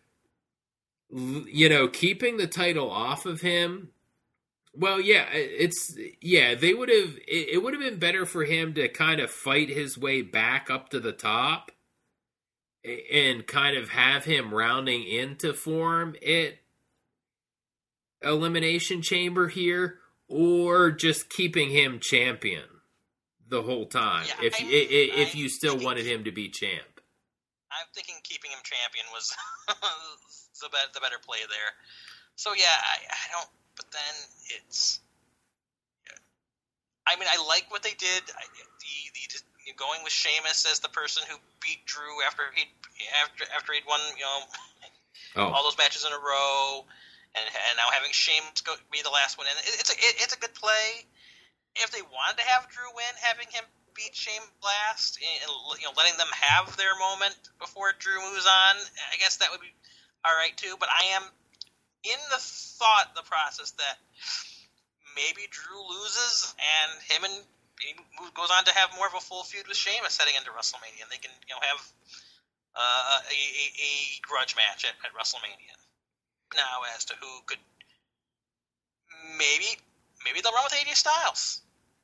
keeping the title off of him. Well, yeah, they would have. It would have been better for him to kind of fight his way back up to the top, and kind of have him rounding into form at Elimination Chamber here, or just keeping him champion the whole time. Yeah, if you still wanted him to be champ, I'm thinking keeping him champion was the better play there. So yeah, I don't. But then it's. I like what they did. The going with Sheamus as the person who beat Drew after he'd won all those matches in a row. And now having Sheamus be the last one, and it's a good play. If they wanted to have Drew win, having him beat Sheamus last, and letting them have their moment before Drew moves on, I guess that would be all right too. But I am in the process that maybe Drew loses, and he goes on to have more of a full feud with Sheamus heading into WrestleMania, and they can have a grudge match at WrestleMania. Now, as to who could, maybe they'll run with AJ Styles.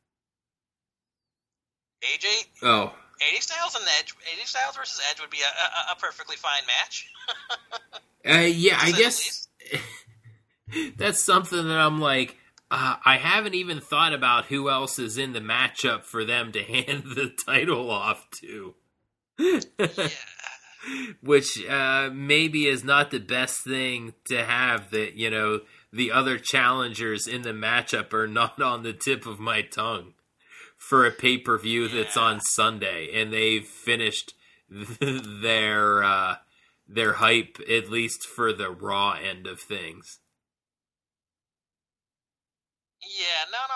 AJ Styles and Edge. AJ Styles versus Edge would be a perfectly fine match. Yeah, I guess that's something that I'm like, I haven't even thought about who else is in the matchup for them to hand the title off to. Yeah. Which maybe is not the best thing to have, that, the other challengers in the matchup are not on the tip of my tongue for a pay-per-view that's on Sunday, and they've finished their hype, at least for the Raw end of things. Yeah, no.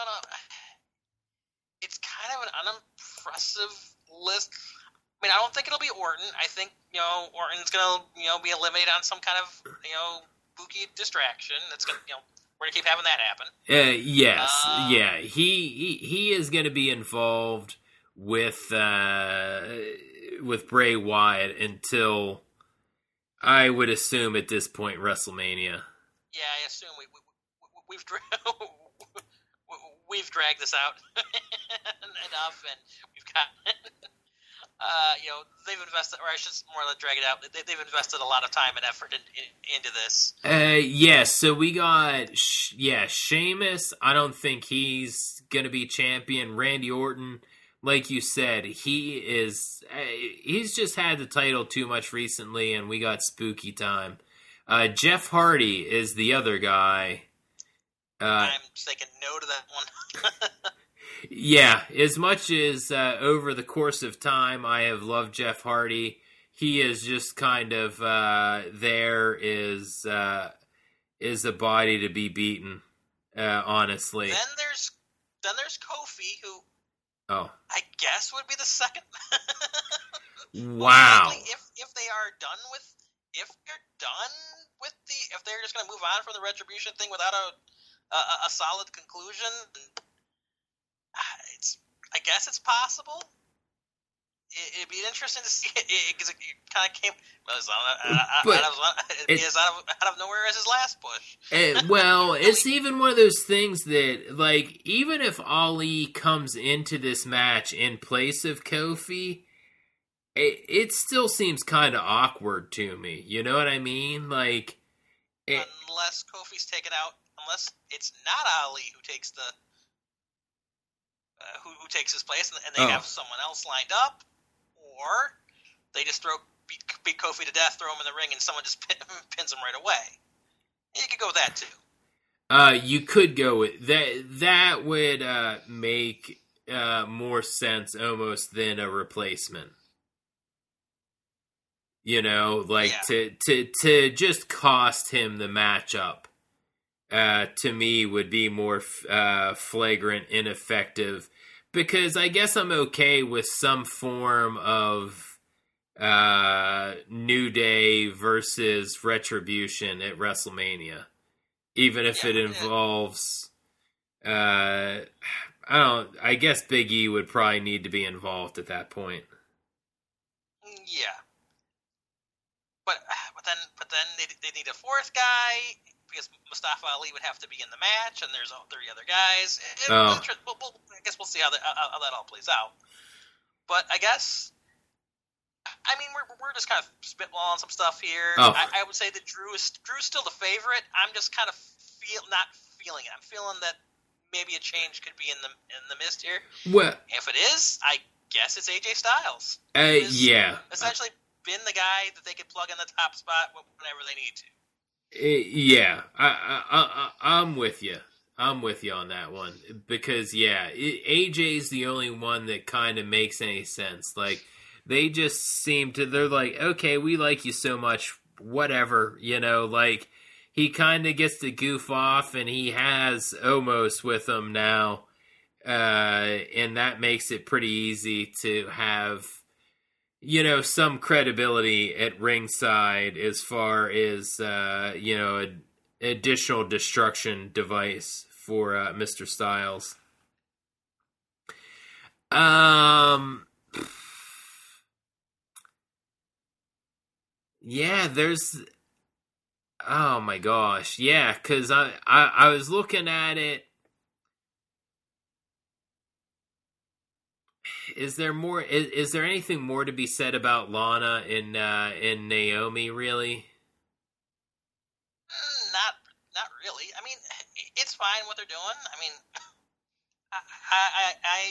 It's kind of an unimpressive list. I don't think it'll be Orton. I think, Orton's going to, be eliminated on some kind of, bookie distraction. That's going to, We're gonna keep having that happen. Yes, yeah. He is going to be involved with Bray Wyatt until, I would assume at this point, WrestleMania. Yeah, I assume we've dragged this out enough, and we've got they've invested, or I should more than drag it out. They've invested a lot of time and effort into this. Yes. So we got Sheamus. I don't think he's gonna be champion. Randy Orton, like you said, he's just had the title too much recently, and we got Spooky Time. Jeff Hardy is the other guy. I'm taking no to that one. Yeah, as much as over the course of time I have loved Jeff Hardy, he is just kind of there is a body to be beaten. Honestly, then there's Kofi, who I guess would be the second. Wow. If they're done with if they're just going to move on from the Retribution thing without a solid conclusion, I guess it's possible. It'd be interesting to see because it kind of came out of nowhere as his last push. Well, it's even one of those things that, like, even if Ali comes into this match in place of Kofi, it still seems kind of awkward to me. You know what I mean? Like, unless Kofi's taken out, unless it's not Ali who takes the who takes his place, and they have someone else lined up, or they just beat Kofi to death, throw him in the ring, and someone just pins him right away. You could go with that too. You could go with that. That would make more sense almost than a replacement. You know, like to just cost him the matchup. To me, would be more flagrant, ineffective, because I guess I'm okay with some form of New Day versus Retribution at WrestleMania, even if it involves. I guess Big E would probably need to be involved at that point. Yeah, but then they need a fourth guy. Because Mustafa Ali would have to be in the match, and there's 3 other guys. I guess we'll see how that all plays out. But I guess, I mean, we're just kind of spitballing some stuff here. I would say that Drew's still the favorite. I'm just kind of not feeling it. I'm feeling that maybe a change could be in the mist here. Well, if it is, I guess it's AJ Styles. Yeah, essentially been the guy that they could plug in the top spot whenever they need to. Yeah, I'm with you. I'm with you on that one because AJ's the only one that kind of makes any sense. Like, they just seem to. They're like, okay, we like you so much, whatever. You know, like, he kind of gets to goof off, and he has Omos with him now, and that makes it pretty easy to have, you know, some credibility at ringside as far as, an additional destruction device for Mr. Styles. Yeah, there's... Oh my gosh, yeah, because I was looking at it. Is there more? Is there anything more to be said about Lana and Naomi? Really? Not really. I mean, it's fine what they're doing. I mean, I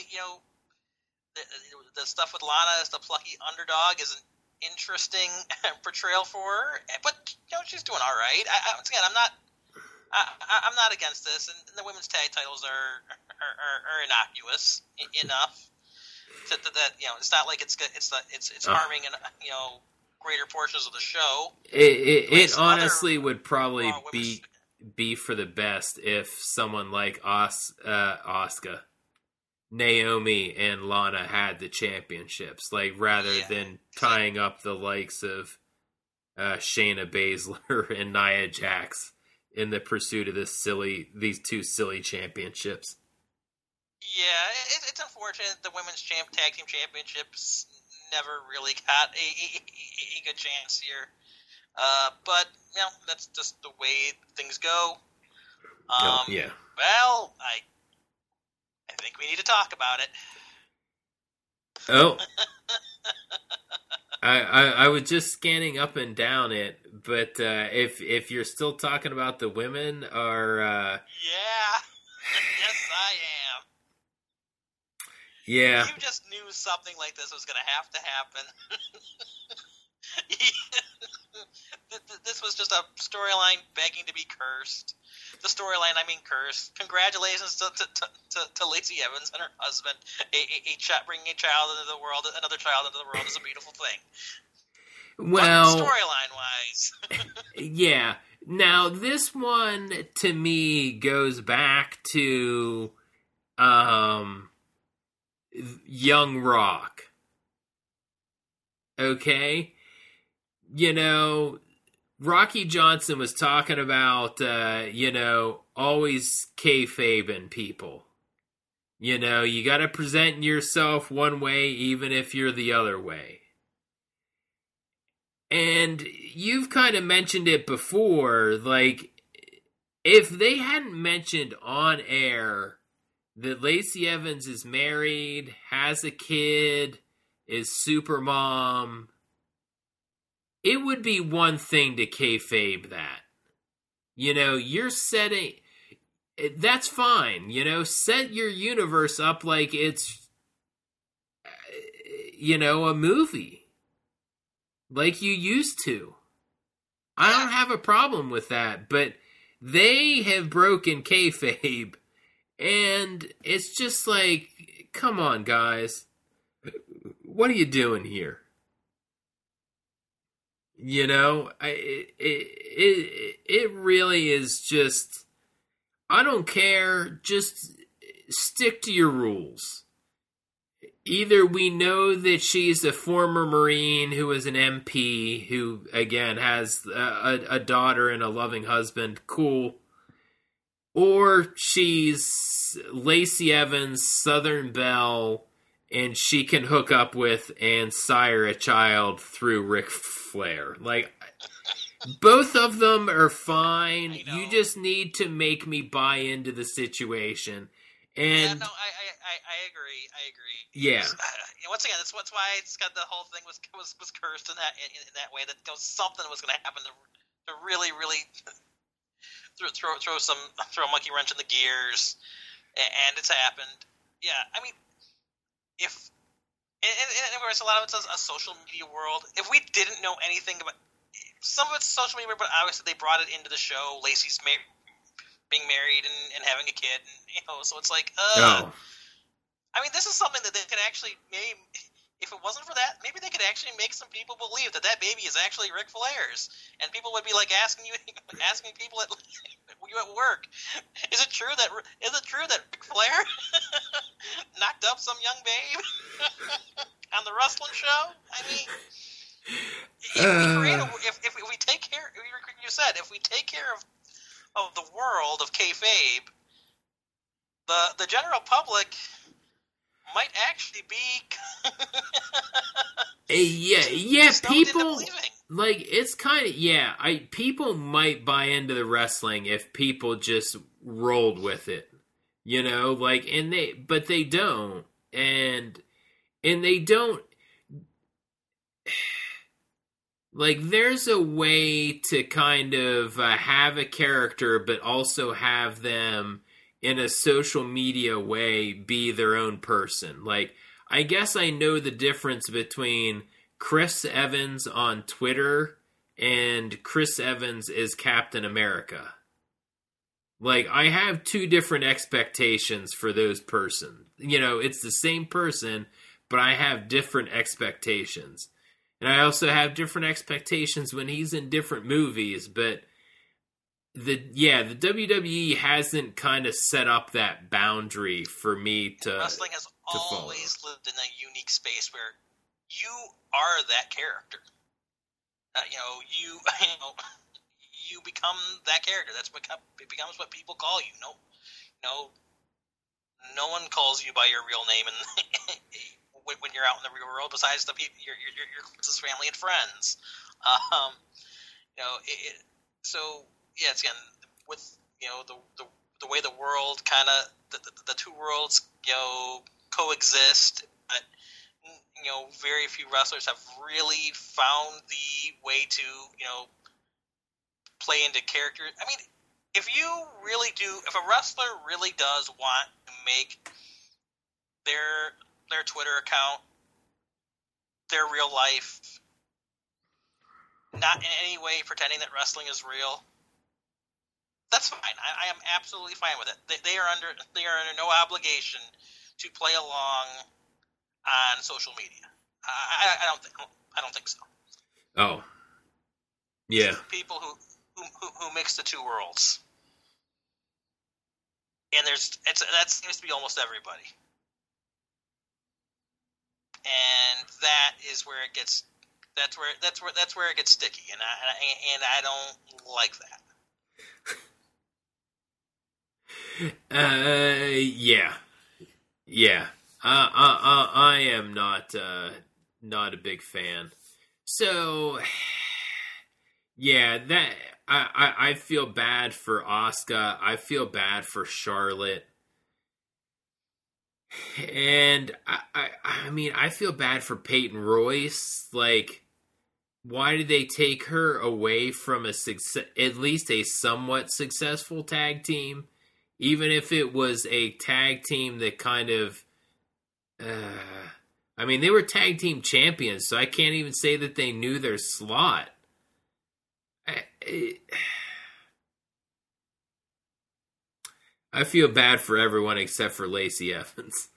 the stuff with Lana as the plucky underdog is an interesting portrayal for her, but she's doing all right. Once again, I'm not against this, and the women's tag titles are innocuous enough. That it's not like it's harming greater portions of the show. It honestly would probably be for the best if someone like Asuka, Naomi, and Lana had the championships, like, rather than tying up the likes of Shayna Baszler and Nia Jax in the pursuit of these two silly championships. Yeah, it's unfortunate the women's tag team championships never really got a good chance here. But that's just the way things go. Yeah. Well, I think we need to talk about it. Oh. I was just scanning up and down it, but if you're still talking about the women, or yeah, yes, I am. Yeah, you just knew something like this was going to happen. This was just a storyline begging to be cursed. The storyline, cursed. Congratulations to Lacey Evans and her husband. Bringing a child into the world, another child into the world is a beautiful thing. Well, storyline-wise. Yeah. Now, this one, to me, goes back to Young Rock. Okay? Rocky Johnson was talking about, always kayfabing people. You got to present yourself one way even if you're the other way. And you've kind of mentioned it before, like, if they hadn't mentioned on air that Lacey Evans is married, has a kid, is super mom, it would be one thing to kayfabe that. You're setting... That's fine, set your universe up like it's, a movie. Like you used to. I don't have a problem with that, but they have broken kayfabe, and it's just like, come on, guys. What are you doing here? It really is just... I don't care. Just stick to your rules. Either we know that she's a former Marine who is an MP who, again, has a daughter and a loving husband. Cool. Or she's Lacey Evans, Southern Belle, and she can hook up with and sire a child through Ric Flair. Like... Both of them are fine. You just need to make me buy into the situation. And I agree. Yeah. Once again, that's why it's got the whole thing was cursed in that way. That something was going to happen to really throw a monkey wrench in the gears, and it's happened. Yeah, if of course a lot of it's a social media world. If we didn't know anything about. Some of it's social media, but obviously they brought it into the show. Lacey's being married and having a kid, and, so it's like, this is something that they could actually, maybe, if it wasn't for that, maybe they could actually make some people believe that baby is actually Ric Flair's, and people would be like asking people at you at work, is it true that Ric Flair knocked up some young babe on the wrestling show? If we take care, you said, if we take care of the world of kayfabe, the general public might actually be people like it's kind of people might buy into the wrestling if people just rolled with it, but they don't, and they don't. Like, there's a way to kind of have a character, but also have them, in a social media way, be their own person. Like, I guess I know the difference between Chris Evans on Twitter and Chris Evans as Captain America. Like, I have two different expectations for those persons. It's the same person, but I have different expectations. And I also have different expectations when he's in different movies, but the WWE hasn't kind of set up that boundary for me to wrestling has always lived in a unique space where you are that character. You become become that character. It becomes what people call you. No one calls you by your real name and when you're out in the real world, besides your closest family and friends. It's again with the way the world kind of the two worlds coexist. But very few wrestlers have really found the way to play into character. I mean, if a wrestler really does want to make their Twitter account their real life, not in any way pretending that wrestling is real, that's fine. I am absolutely fine with it. They are under no obligation to play along on social media. I don't think so. Oh, yeah. People who mix the two worlds, and that seems to be almost everybody, and that is where it gets. That's where it gets sticky, and I don't like that. Yeah. I am not a big fan. So, yeah, that I feel bad for Asuka. I feel bad for Charlotte. And I mean, I feel bad for Peyton Royce. Like, why did they take her away from at least a somewhat successful tag team? Even if it was a tag team that kind of... I mean, they were tag team champions, so I can't even say that they knew their slot. I feel bad for everyone except for Lacey Evans.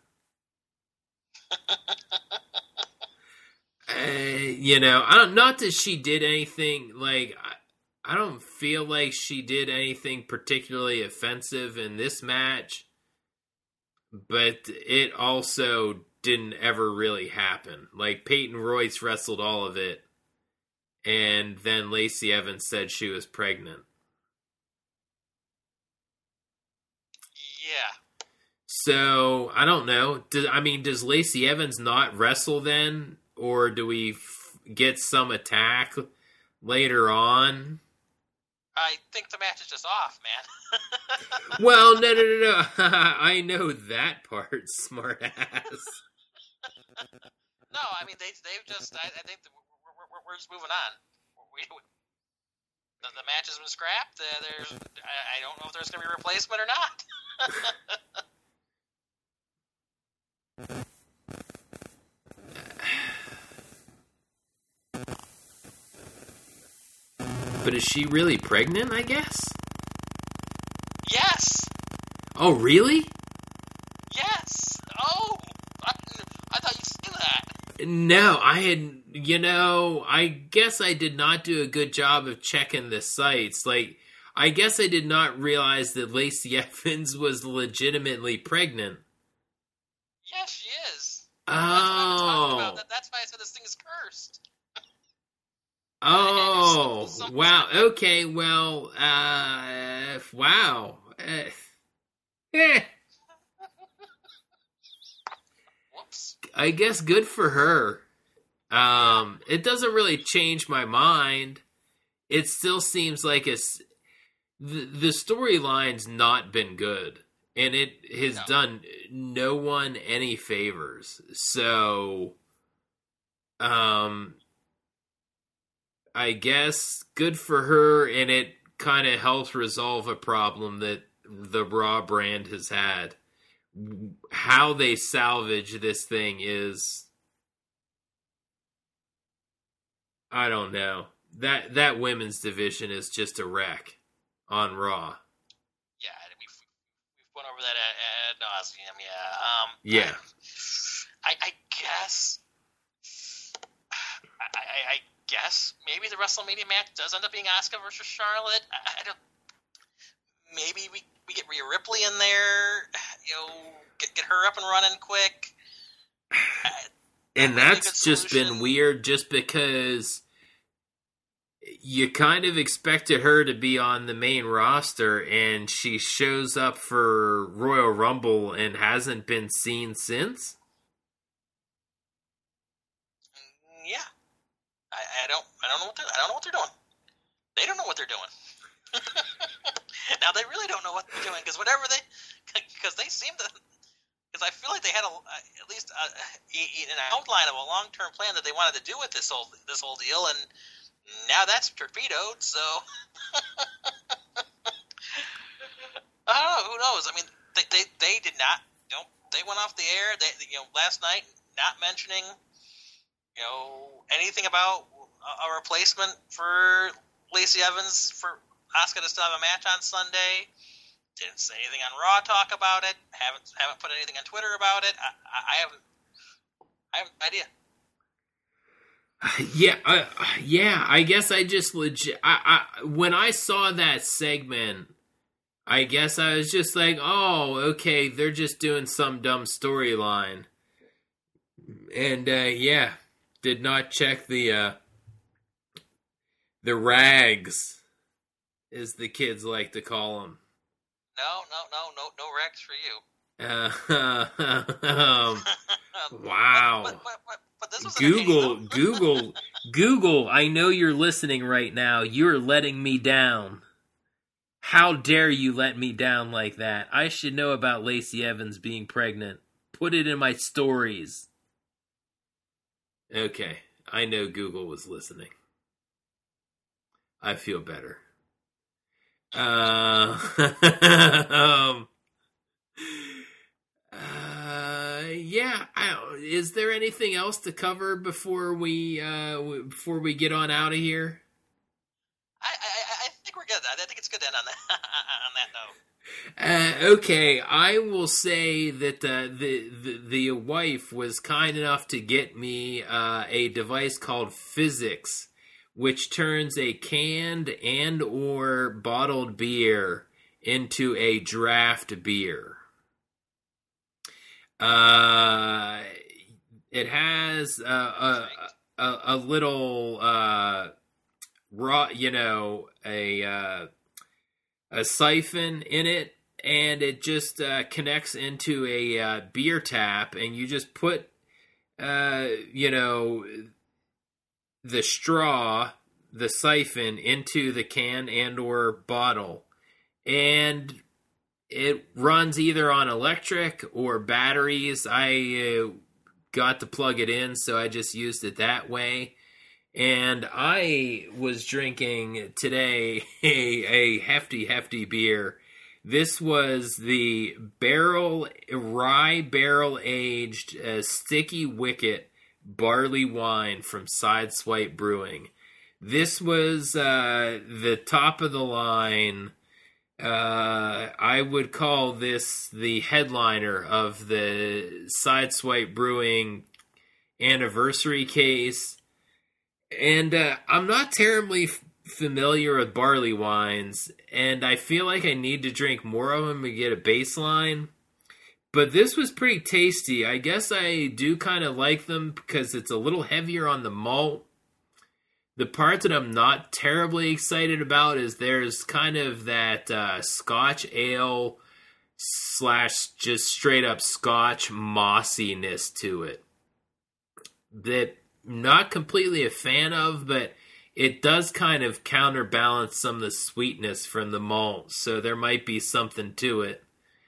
Not that she did anything, like, I don't feel like she did anything particularly offensive in this match, but it also didn't ever really happen. Like, Peyton Royce wrestled all of it, and then Lacey Evans said she was pregnant. Yeah. So, I don't know. Does Lacey Evans not wrestle then? Or do we get some attack later on? I think the match is just off, man. Well, no. I know that part, smartass. No, I mean, they've just... I think we're just moving on. The match has been scrapped. I don't know if there's going to be a replacement or not. But is she really pregnant, I guess? Yes! Oh, really? Yes! Oh! I thought you'd seen that. No, I guess I did not do a good job of checking the sites. Like, I guess I did not realize that Lacey Evans was legitimately pregnant. Yes, she is. Oh. That's what I'm talking about. That's why I said this thing is cursed. Oh, wow. Okay, well, wow. Whoops. I guess good for her. It doesn't really change my mind. It still seems like the storyline's not been good, and it has done no one any favors. So, I guess good for her, and it kind of helps resolve a problem that the Raw brand has had. How they salvage this thing is... I don't know. That women's division is just a wreck on Raw. Yeah, we've gone over that ad nauseum. Yeah. I guess. I guess maybe the WrestleMania match does end up being Asuka versus Charlotte. I don't. Maybe we get Rhea Ripley in there. Get her up and running quick. And that's just been weird, just because you kind of expected her to be on the main roster, and she shows up for Royal Rumble and hasn't been seen since. Yeah, I don't know what they're doing. They don't know what they're doing. Now they really don't know what they're doing because they seem to. Because I feel like they had at least an outline of a long-term plan that they wanted to do with this whole deal, and now that's torpedoed. So I don't know. Who knows? I mean, they did not. They went off the air. Last night, not mentioning anything about a replacement for Lacey Evans for Asuka to still have a match on Sunday. Didn't say anything on Raw Talk about it. Haven't put anything on Twitter about it. I have no idea. I guess I just legit. When I saw that segment, I guess I was just like, oh, okay, they're just doing some dumb storyline, and did not check the rags, as the kids like to call them. No Rex for you. Wow. But this was Google, I know you're listening right now. You're letting me down. How dare you let me down like that? I should know about Lacey Evans being pregnant. Put it in my stories. Okay, I know Google was listening. I feel better. Is there anything else to cover before we get on out of here? I think we're good. I think it's good to end on that note. Okay, I will say that the wife was kind enough to get me a device called Physics, which turns a canned and or bottled beer into a draft beer. It has a little a siphon in it, and it just connects into a beer tap, and you just put the straw, the siphon, into the can and or bottle, and it runs either on electric or batteries. I got to plug it in, so I just used it that way. And I was drinking today a hefty beer. This was the rye barrel aged Sticky Wicket barley wine from Sideswipe Brewing. This was the top of the line. I would call this the headliner of the Sideswipe Brewing anniversary case. And I'm not terribly familiar with barley wines, and I feel like I need to drink more of them to get a baseline. But this was pretty tasty. I guess I do kind of like them because it's a little heavier on the malt. The part that I'm not terribly excited about is there's kind of that Scotch ale / just straight up Scotch mossiness to it that I'm not completely a fan of, but it does kind of counterbalance some of the sweetness from the malt, so there might be something to it.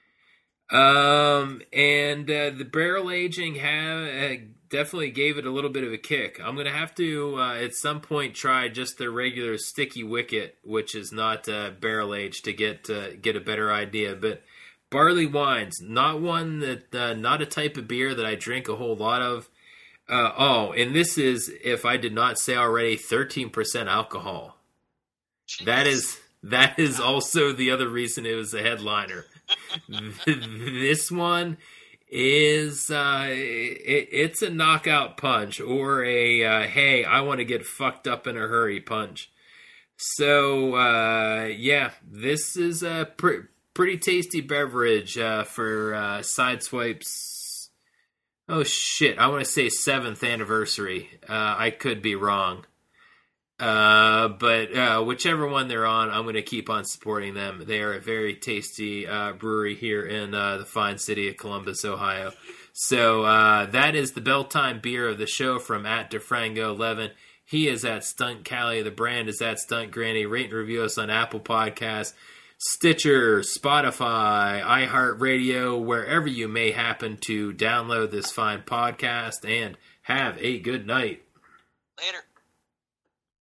And the barrel aging definitely gave it a little bit of a kick. I'm going to have to, at some point, try just the regular Sticky Wicket, which is not barrel aged, to get a better idea. But barley wines, not a type of beer that I drink a whole lot of. And this is, if I did not say already, 13% alcohol. Jeez. That is also the other reason it was a headliner. This one is it's a knockout punch, or a hey, I want to get fucked up in a hurry punch. So this is a pretty tasty beverage for Sideswipe's. Oh shit! I want to say 7th anniversary. I could be wrong. But whichever one they're on, I'm going to keep on supporting them. They are a very tasty brewery here in the fine city of Columbus, Ohio. So that is the Bell-Time beer of the show from @DeFrango11. He is at Stunt Callie. The brand is at Stunt Granny. Rate and review us on Apple Podcasts, Stitcher, Spotify, iHeartRadio, wherever you may happen to download this fine podcast. And have a good night. Later.